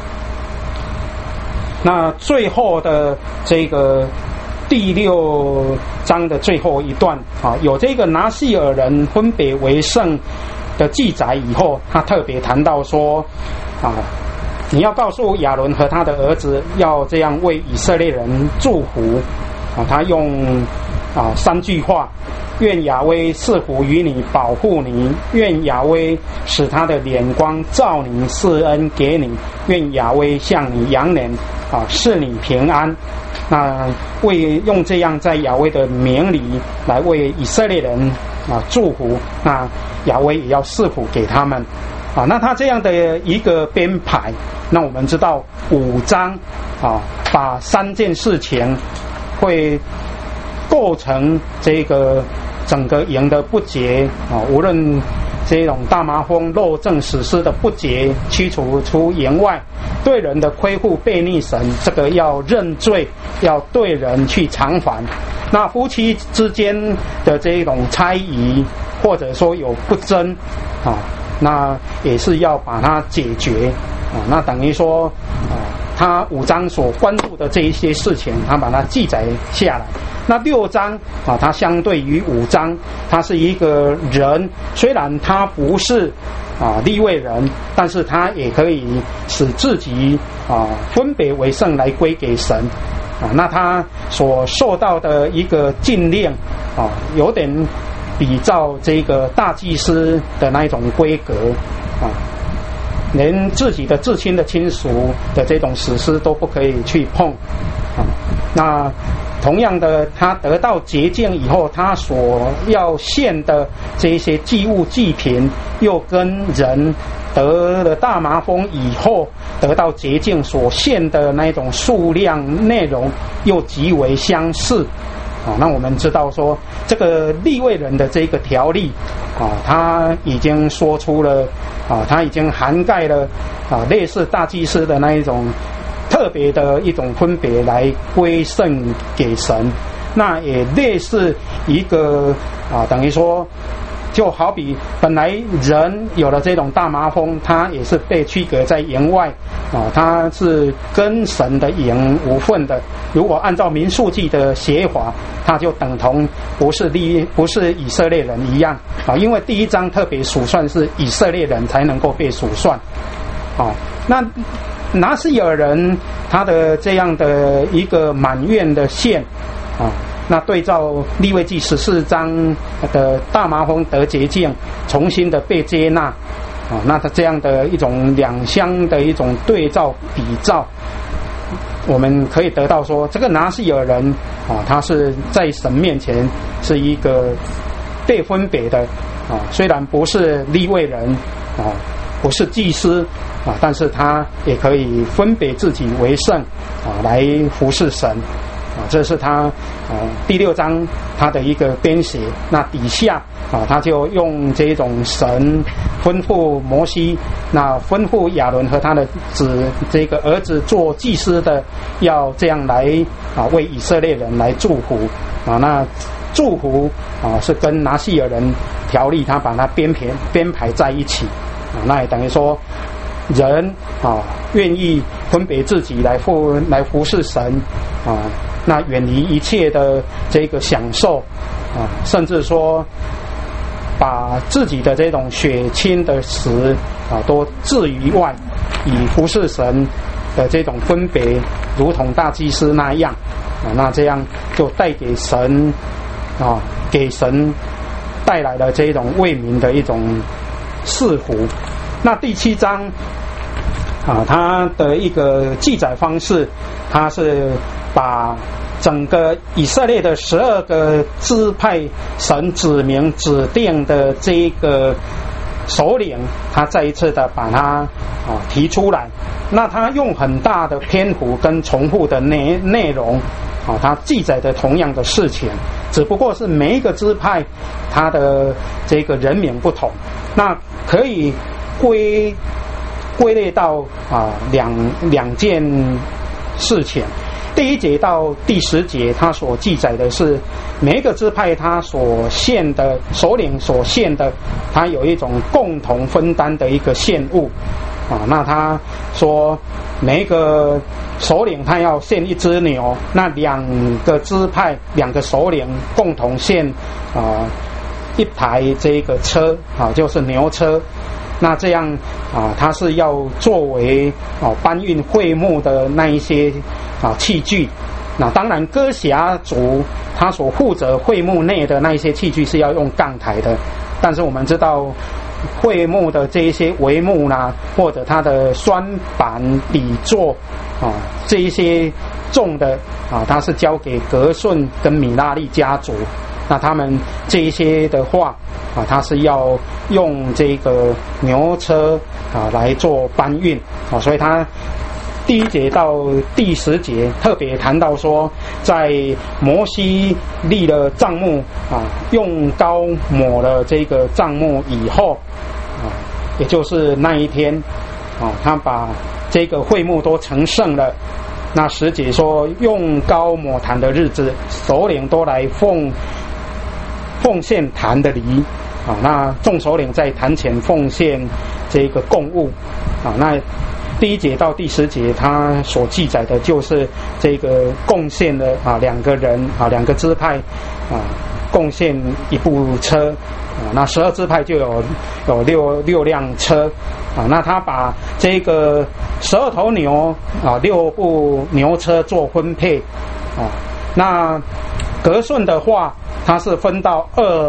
那最后的这个第6章的最后一段有这个拿西尔人分别为圣的记载以后，他特别谈到说你要告诉亚伦和他的儿子要这样为以色列人祝福他用3句话：愿亚威赐福于你，保护你；愿亚威使他的脸光照你，施恩给你；愿亚威向你扬脸赐你平安。那用这样在亚威的名里来为以色列人祝福，那亚威也要赐福给他们那他这样的一个编排，那我们知道5章把3件事情会构成这个整个营的不洁无论这种大麻风漏正实施的不洁，驱除出营外，对人的亏负悖逆神，这个要认罪，要对人去偿还。那夫妻之间的这种猜疑或者说有不争那也是要把它解决那等于说他5章所关注的这一些事情，他把它记载下来。 那6章啊，它相对于5章，它是一个人，虽然他不是利未人，但是他也可以使自己分别为圣来归给神那他所受到的一个禁令有点比照这个大祭司的那一种规格连自己的至亲的亲属的这种死尸都不可以去碰那同样的，他得到洁净以后，他所要献的这些祭物祭品，又跟人得了大麻风以后得到洁净所献的那种数量内容又极为相似那我们知道说这个利未人的这个条例他已经说出了他已经涵盖了类似大祭司的那一种特别的一种分别来归圣给神，那也类似一个等于说就好比本来人有了这种大麻风，他也是被区隔在营外他是跟神的营无份的。如果按照民数记的写法，他就等同不是以色列人一样因为第1章特别数算是以色列人才能够被数算那拿西尔人他的这样的一个满愿的献那对照利未记14章的大麻风得洁净重新的被接纳那他这样的一种两相的一种对照比照，我们可以得到说这个拿西尔人他是在神面前是一个被分别的虽然不是利未人不是祭司但是他也可以分别自己为圣来服侍神这是他第6章他的一个编写。那底下他就用这种神吩咐摩西，那吩咐亚伦和他的这个儿子做祭司的，要这样来为以色列人来祝福那祝福是跟拿西尔人条例他把它编排在一起那也等于说人愿意分别自己来服侍神那远离一切的这个享受甚至说把自己的这种血亲的死都置于外，以服侍神的这种分别如同大祭司那样那这样就带给神给神带来了这种为民的一种赐福。那第7章它的一个记载方式，它是把整个以色列的12个支派神指明指定的这个首领，他再一次的把它提出来。那他用很大的篇幅跟重复的内容他记载的同样的事情，只不过是每一个支派他的这个人名不同，那可以归类到两件事情。第1节到第10节，他所记载的是每一个支派他所献的首领所献的，他有一种共同分担的一个献物那他说每一个首领他要献1只牛，那2个支派2个首领共同献1台这个车就是牛车。那这样它是要作为搬运会幕的那一些器具。那当然歌匣族他所负责会幕内的那一些器具是要用杠台的，但是我们知道会幕的这一些帷幕啦，或者它的栓板底座这一些重的它是交给格顺跟米拉利家族。那他们这一些的话他是要用这个牛车来做搬运所以他第1节到第10节特别谈到说，在摩西立了帐幕用膏抹了这个帐幕以后也就是那一天他把这个会幕都成圣了。那10节说用膏抹坛的日子，首领都来奉献坛的礼那众首领在坛前奉献这个供物那第1节到第10节，它所记载的就是这个贡献了2个人2个支派贡献一部车那12支派就有6辆车那他把这个12头牛6部牛车做分配那革顺的话，它是分到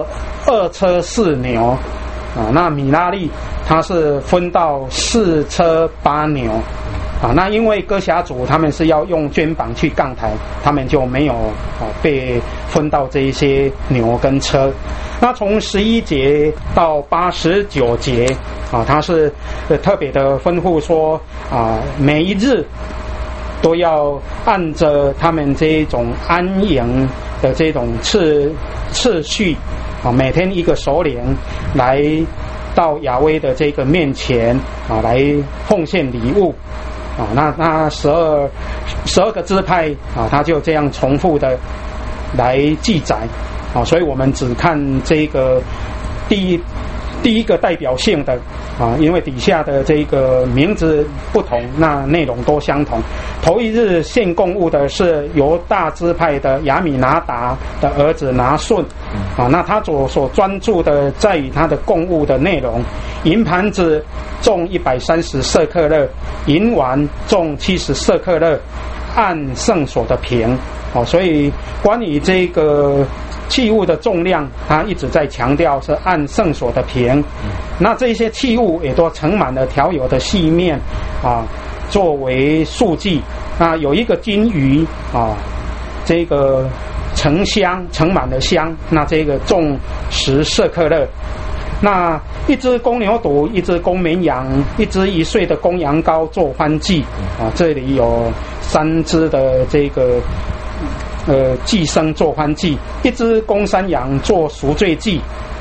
2车4牛那米拉利它是分到4车8牛那因为哥辖族他们是要用绢绑去杠台，他们就没有被分到这一些牛跟车。那从11节到89节它是特别的吩咐说每一日都要按着他们这种安营的这种次序每天一个首领来到亚威的这个面前来奉献礼物那12个支派他就这样重复的来记载所以我们只看这个第一个代表性的因为底下的这个名字不同，那内容都相同。头一日献供物的是犹大支派的亚米拿达的儿子拿顺那他所专注的在于他的供物的内容，银盘子重130舍克勒，银丸重70舍克勒，按圣所的平所以关于这个器物的重量，他一直在强调是按圣所的平那这些器物也都盛满了调油的细面作为数计那有一个金鱼这个盛满了香，那这个重10舍克勒。那一只公牛犊，一只公绵羊，一只1岁的公羊羔做燔祭这里有3只的这个祭牲做燔祭，一只公山羊做赎罪祭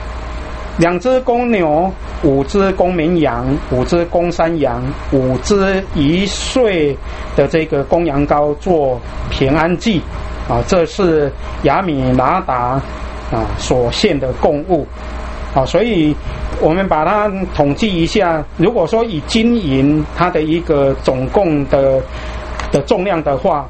，2只公牛，5只公绵羊，5只公山羊，5只1岁的这个公羊羔做平安祭这是亚米拿达所献的供物所以我们把它统计一下，如果说以金银它的一个总共的重量的话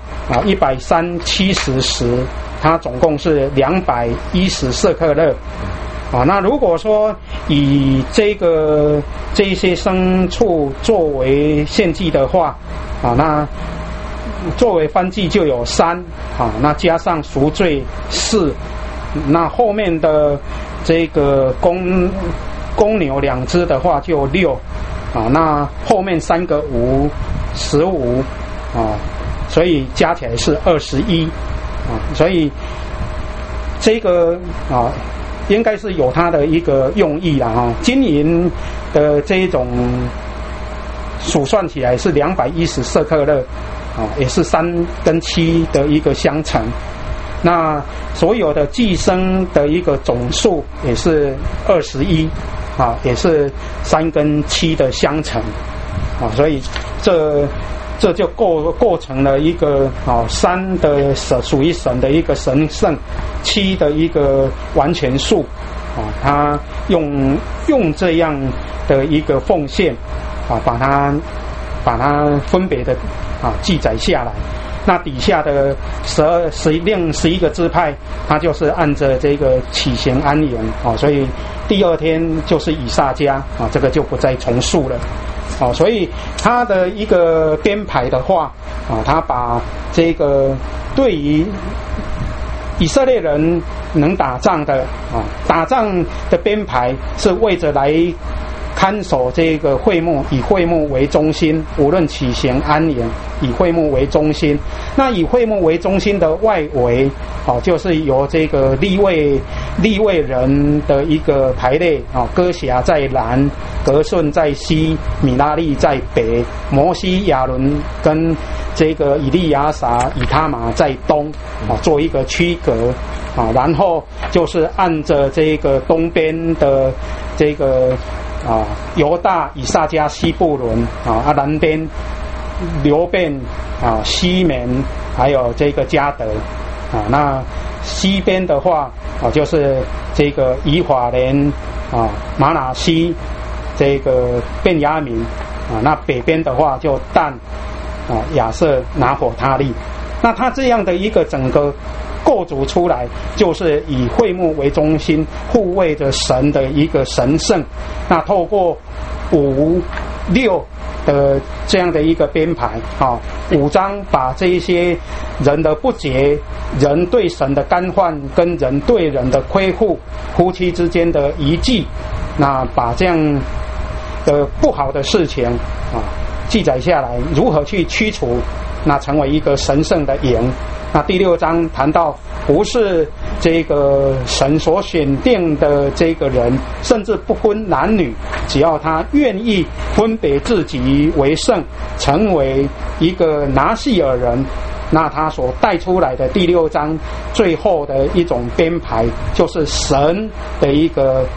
130、70、10，它总共是210舍克勒那如果说以这一些牲畜作为献祭的话那作为燔祭就有3那加上赎罪4，那后面的这个公牛2只的话就6那后面3个5 15所以加起来是21所以这个应该是有它的一个用意啦金银的这一种数算起来是210舍克勒也是3跟7的一个相乘。那所有的寄生的一个总数也是21也是3跟7的相乘所以这就构成了一个3的属于神的一个神圣，7的一个完全数他用这样的一个奉献把它分别的记载下来。那底下的11个支派，它就是按着这个起行安营所以第2天就是以萨迦这个就不再重述了所以他的一个编排的话他把这个对于以色列人能打仗的打仗的编排是为着来看守这个会幕，以会幕为中心，无论起行安营，以会幕为中心。那以会幕为中心的外围就是由这个利未人的一个排列哥辖在南，革顺在西，米拉利在北，摩西亚伦跟这个以利亚撒以他玛在东做一个区隔然后就是按着这个东边的这个犹大、以萨迦、西布伦南边流便西缅还有这个迦得那西边的话就是这个以法莲马拿西这个便雅悯那北边的话就但亚瑟拿火他利。那他这样的一个整个构筑出来，就是以会幕为中心，护卫着神的一个神圣。那透过5、6的这样的一个编排，5章把这一些人的不洁、人对神的干犯跟人对人的亏负、夫妻之间的遗迹，那把这样的不好的事情记载下来，如何去驱除，那成为一个神圣的营。那第6章谈到不是这个神所选定的这个人，甚至不分男女，只要他愿意分别自己为圣，成为一个拿细尔人，那他所带出来的第6章最后的一种编排，就是神的一个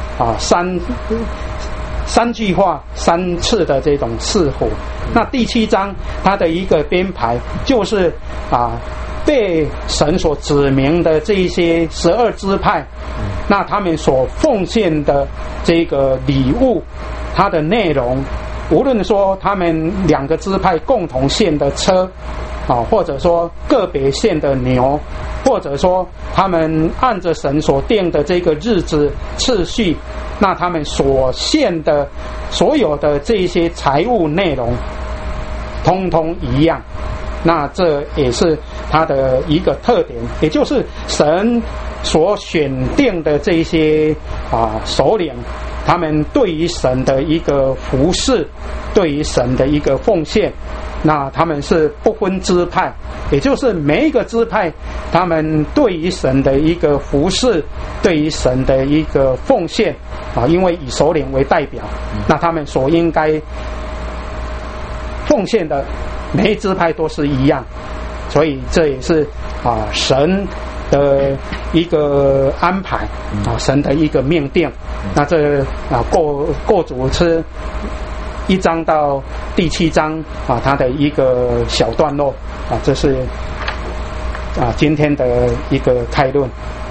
三句话3次的这种赐福。那第7章它的一个编排就是被神所指明的这一些12支派，那他们所奉献的这个礼物，它的内容，无论说他们2个支派共同献的车，或者说个别献的牛，或者说他们按着神所定的这个日子次序，那他们所献的所有的这些财物内容通通一样。那这也是它的一个特点，也就是神所选定的这些首领，他们对于神的一个服事，对于神的一个奉献，那他们是不分支派，也就是每一个支派他们对于神的一个服事，对于神的一个奉献因为以首领为代表，那他们所应该奉献的每一支派都是一样，所以这也是神的一个安排神的一个命定。那这构筑是1章到第7章它的一个小段落这是今天的一个开论。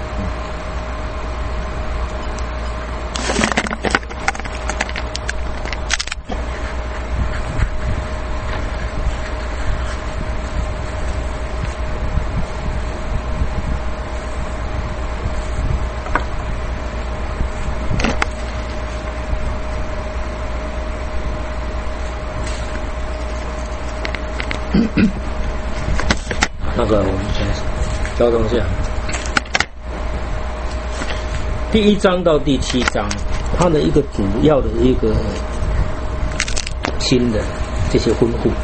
那个我们先交通一下，第1章到第7章，它的一个主要的一个新的这些吩咐，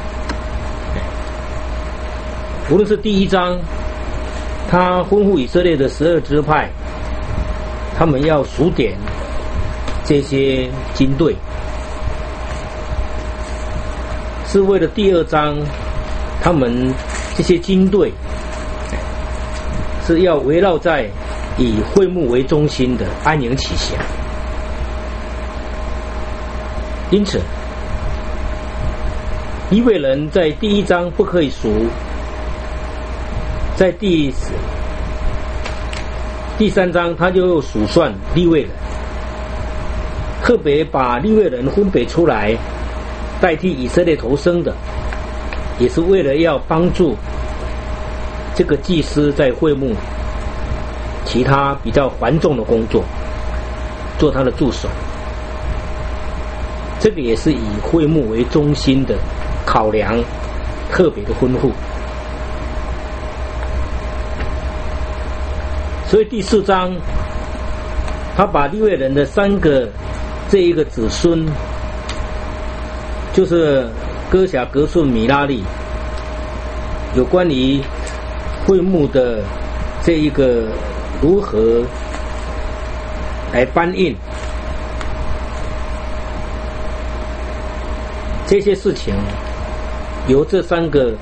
无论是第1章，他吩咐以色列的12支派，他们要数点这些军队，是为了第2章，他们这些军队是要围绕在以会幕为中心的安营起降。因此利未人在第1章不可以数，在第3章他就数算利未人，特别把利未人分别出来代替以色列头生的，也是为了要帮助这个祭司在会幕其他比较繁重的工作，做他的助手。这个也是以会幕为中心的考量，特别的吩咐。所以第4章他把利未人的3个这一个子孙，就是哥辖、革顺、米拉利，有关于会幕的这一个如何来搬运这些事情，由这3个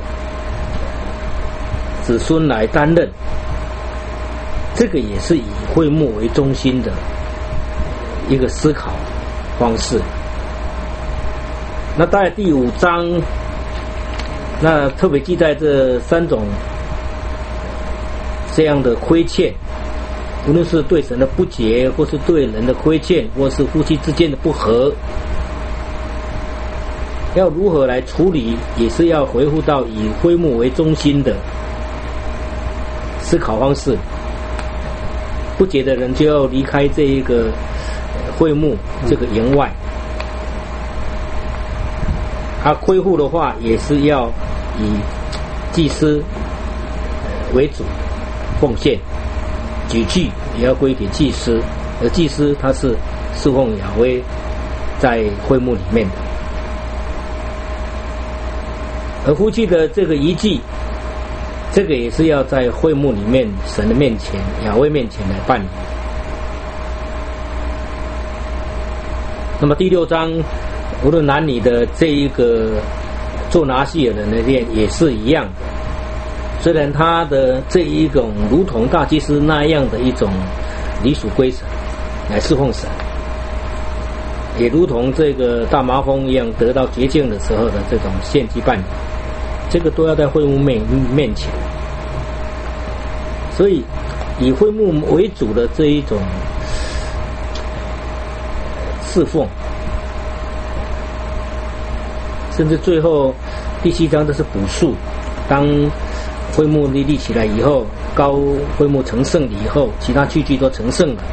子孙来担任。这个也是以会幕为中心的一个思考方式。那在第5章，那特别记载这3种这样的亏欠，无论是对神的不洁，或是对人的亏欠，或是夫妻之间的不和， 要如何来处理，也是要回复到以会幕为中心的思考方式。不解的人就要离开这一个会幕这个营外，恢复的话也是要以祭司为主奉献，举祭也要归给祭司，而祭司他是侍奉亚威在会幕里面的。而夫妻的这个遗祭，这个也是要在会幕里面神的面前亚威面前来办理。那么第6章无论男女的这一个做拿细耳人的殿也是一样的，虽然他的这一种如同大祭司那样的一种礼属归神来侍奉神，也如同这个大麻风一样得到洁净的时候的这种献祭办理，这个都要在会幕面前。所以以会幕为主的这一种侍奉，甚至最后第7章这是补述，当会幕立起来以后，高会幕成圣以后，其他器具都成圣了，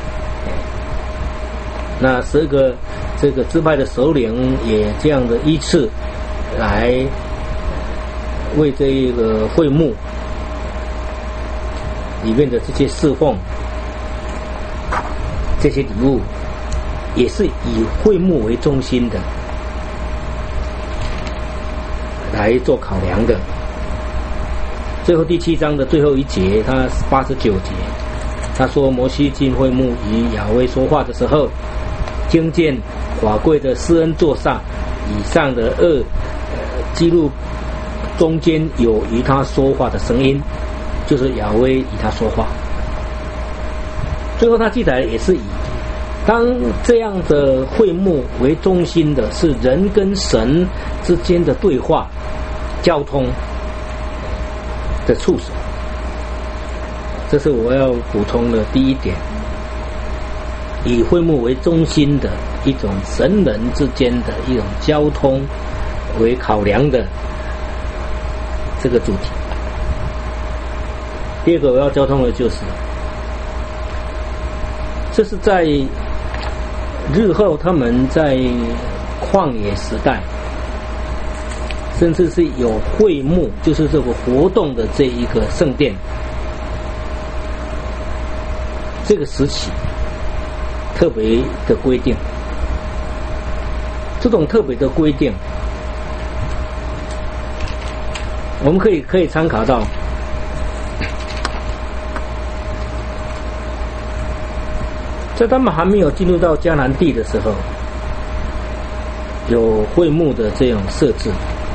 那12个这个支派的首领也这样的依次来为这一个会幕里面的这些侍奉，这些礼物也是以会幕为中心的来做考量的。最后第7章的最后一节，他89节，他说摩西进会幕与亚威说话的时候，听见法柜的施恩座上以上的2记录中间有与他说话的声音，就是亚威与他说话。最后他记载也是以当这样的会幕为中心的是人跟神之间的对话交通的处所，这是我要补充的第一点，以会幕为中心的一种神人之间的一种交通为考量的这个主题。第二个我要交通的就是，这是在日后他们在旷野时代，甚至是有会幕，就是这个活动的这一个圣殿，这个时期特别的规定。这种特别的规定，我们可以参考到在他们还没有进入到迦南地的时候，有会幕的这种设置。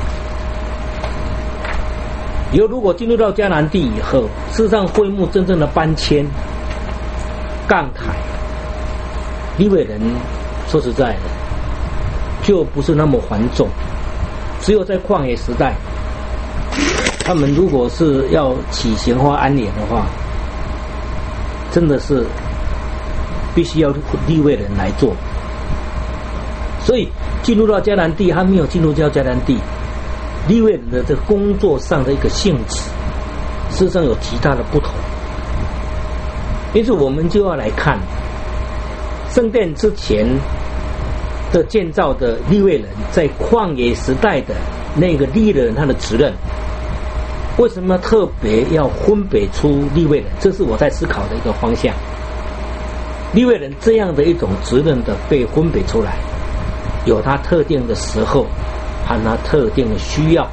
以后如果进入到迦南地以后，事实上会幕真正的搬迁杠台，利未人说实在的就不是那么繁重。只有在旷野时代，他们如果是要起行或安联的话，真的是必须要利未人来做。所以进入到迦南地还没有进入到迦南地，利未人的这个工作上的一个性质事实上有极大的不同。因此我们就要来看圣殿之前的建造的利未人在旷野时代的那个利未人他的职任，为什么特别要分别出利未人？这是我在思考的一个方向。利未人这样的一种职任的被分别出来，有他特定的时候和他特定的需要，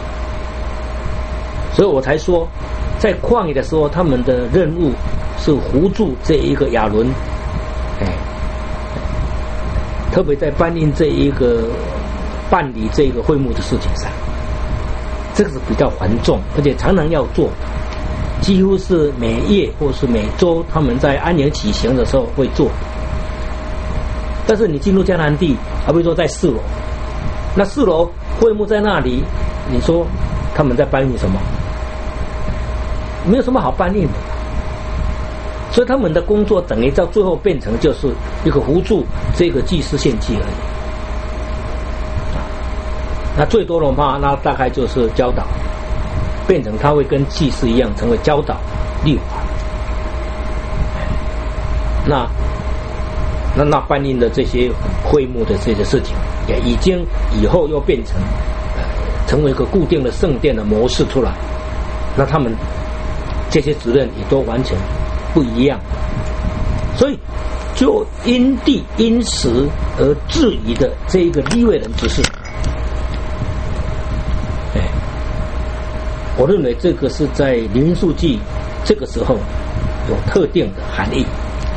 所以我才说在旷野的时候他们的任务是扶助这一个亚伦，特别在办理这一个会幕的事情上，这个是比较繁重，而且常常要做，几乎是每月或是每周他们在安营起行的时候会做。但是你进入迦南地，好比说在4楼，那4楼会幕在那里，你说他们在搬运什么？没有什么好搬运的，所以他们的工作等于到最后变成就是一个辅助这个祭司献祭而已。 那最多的话，那大概就是教导，变成他会跟祭司一样，成为教导律法。那搬运的这些会幕的这些事情，也已经以后又变成为一个固定的圣殿的模式出来。那他们这些责任也都完全不一样，所以就因地因时而质疑的这一个利未人之事，我认为这个是在民数记这个时候有特定的含义。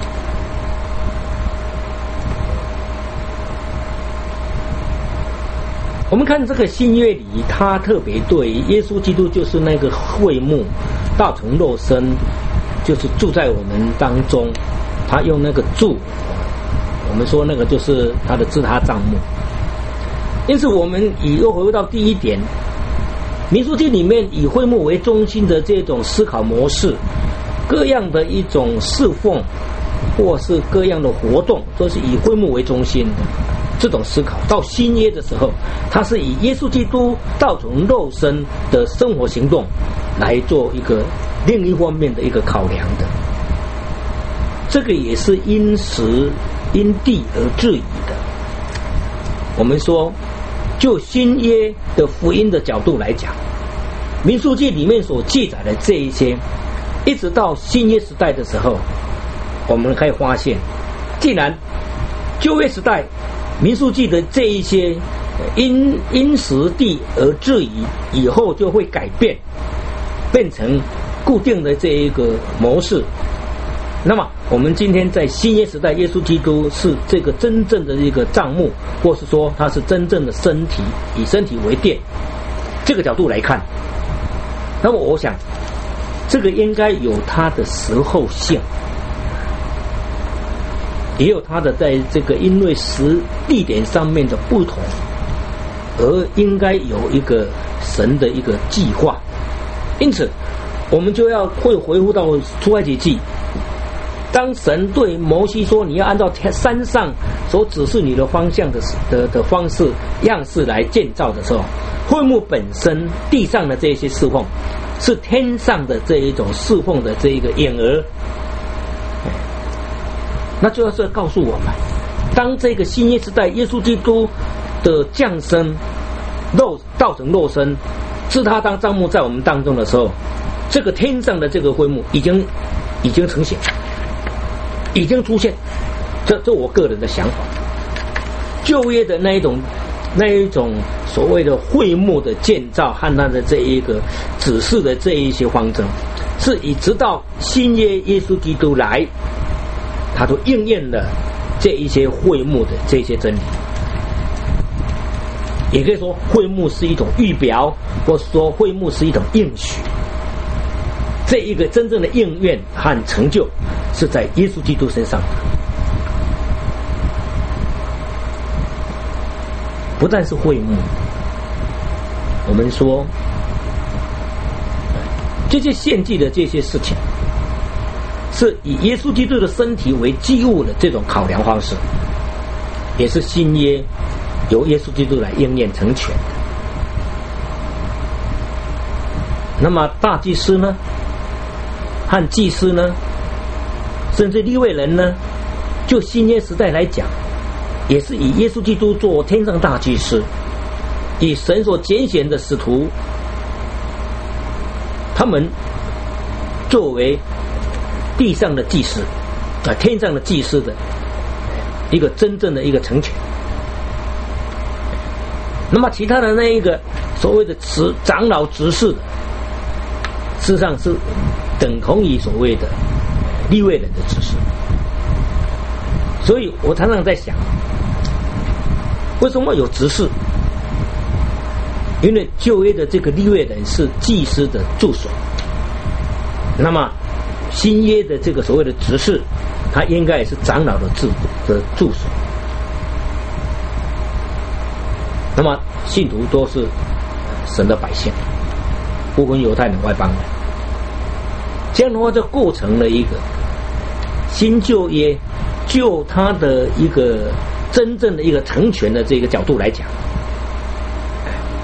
我们看这个新约里，他特别对耶稣基督就是那个会幕道成肉身，就是住在我们当中，他用那个住，我们说那个就是他的自他帐幕。因此我们又回到第一点，民数记里面以会幕为中心的这种思考模式，各样的一种侍奉或是各样的活动都是以会幕为中心的。这种思考到新约的时候，它是以耶稣基督道成肉身的生活行动来做一个另一方面的一个考量的。这个也是因时因地而质疑的。我们说就新约的福音的角度来讲，民数记里面所记载的这一些，一直到新约时代的时候，我们可以发现，既然旧约时代民数记的这一些因时地而质疑，以后就会改变，变成固定的这一个模式。那么我们今天在新约时代，耶稣基督是这个真正的一个帐幕，或是说他是真正的身体，以身体为殿，这个角度来看，那么我想这个应该有它的时候性，也有它的在这个因为地点上面的不同，而应该有一个神的一个计划。因此我们就会回复到出埃及记，当神对摩西说你要按照山上所指示你的方向的方式样式来建造的时候，会幕本身地上的这些侍奉是天上的这一种侍奉的这一个影儿。那就要是告诉我们，当这个新约时代耶稣基督的降生道成肉身，是他当帐幕在我们当中的时候，这个天上的这个会幕已经成型，已经出现。这我个人的想法。旧约的那一种所谓的会幕的建造和它的这一个指示的这一些方针，是以直到新约耶稣基督来，他都应验了这一些会幕的这些真理。也可以说会幕是一种预表，或是说会幕是一种应许。这一个真正的应验和成就是在耶稣基督身上的。不但是会幕，我们说这些献祭的这些事情是以耶稣基督的身体为祭物的这种考量方式，也是新约由耶稣基督来应验成全的。那么大祭司呢，和祭司呢，甚至利未人呢，就新约时代来讲，也是以耶稣基督做天上大祭司，以神所拣选的使徒，他们作为地上的祭司天上的祭司的一个真正的一个成全。那么其他的那一个所谓的长老执事的，事实上是等同于所谓的利未人的执事。所以我常常在想，为什么有执事？因为旧约的这个利未人是祭司的助手，那么新约的这个所谓的执事，他应该也是长老的助手。那么信徒都是神的百姓，不分犹太人外邦人。这样的话就构成了一个新旧约就他的一个真正的一个成全的这个角度来讲，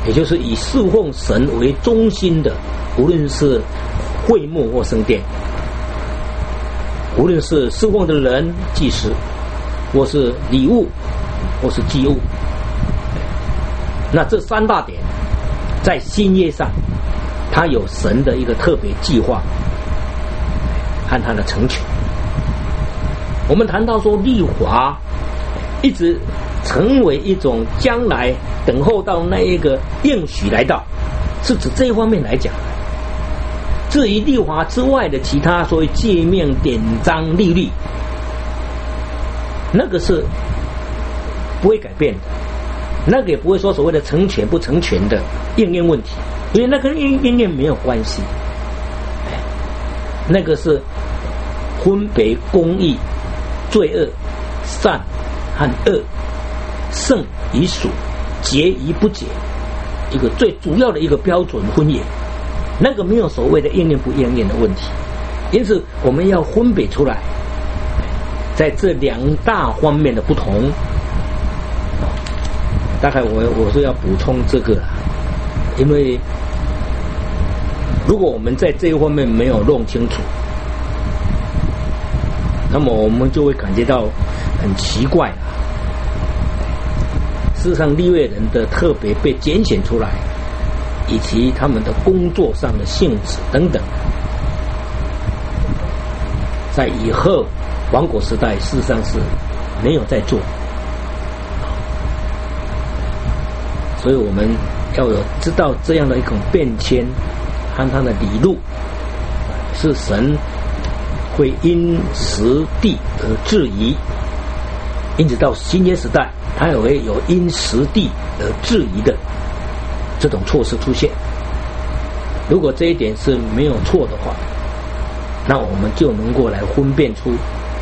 也就是以侍奉神为中心的，无论是会幕或圣殿，无论是侍奉的人、祭司，或是礼物，或是祭物，那这三大点在新约上，它有神的一个特别计划和它的成全。我们谈到说律法一直成为一种将来等候到那一个应许来到，是指这一方面来讲。至于律法之外的其他所谓诫命、典章、律例，那个是不会改变的，那个也不会说所谓的成全不成全的应验问题，因为那跟应验没有关系。那个是分别公义、罪恶、善和恶、圣与属、洁与不洁，一个最主要的一个标准分野。那个没有所谓的应验不应验的问题，因此我们要分别出来，在这两大方面的不同。大概我是要补充这个，因为如果我们在这一方面没有弄清楚，那么我们就会感觉到很奇怪。事实上，利未人的特别被拣选出来，以及他们的工作上的性质等等，在以后王国时代事实上是没有在做，所以我们要有知道这样的一种变迁和它的理路，是神会因时地而质疑，因此到新约时代，它也会有因时地而质疑的这种措施出现。如果这一点是没有错的话，那我们就能够来分辨出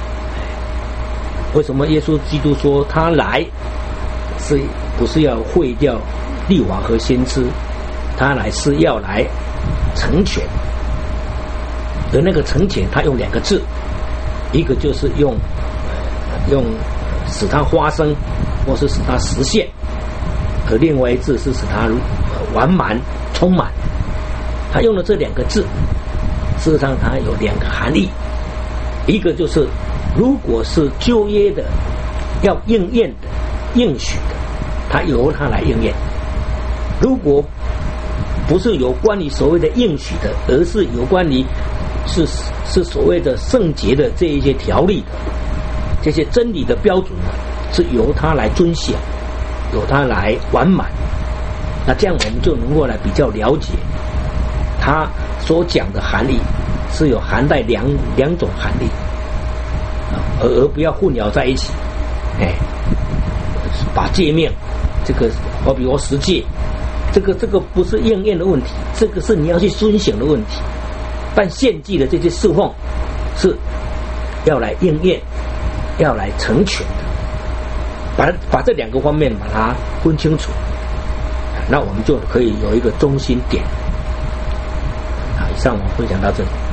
为什么耶稣基督说他来是不是要废掉律法和先知，他来是要来成全。而那个成全他用两个字，一个就是用使它发生或是使它实现，而另外一字是使它完满充满。他用了这两个字，事实上它有两个含义，一个就是如果是旧约的要应验的应许的，它由它来应验；如果不是有关于所谓的应许的，而是有关于是所谓的圣洁的这一些条例的这些真理的标准，是由它来遵循，由它来完满。那这样我们就能够来比较了解他所讲的含义，是有含带两种含义，而不要混淆在一起。把诫命这个好比我10诫，这个不是应验的问题，这个是你要去遵行的问题。但献祭的这些侍奉是要来应验，要来成全的。把这两个方面把它分清楚，那我们就可以有一个中心点。好，以上我分享到这里。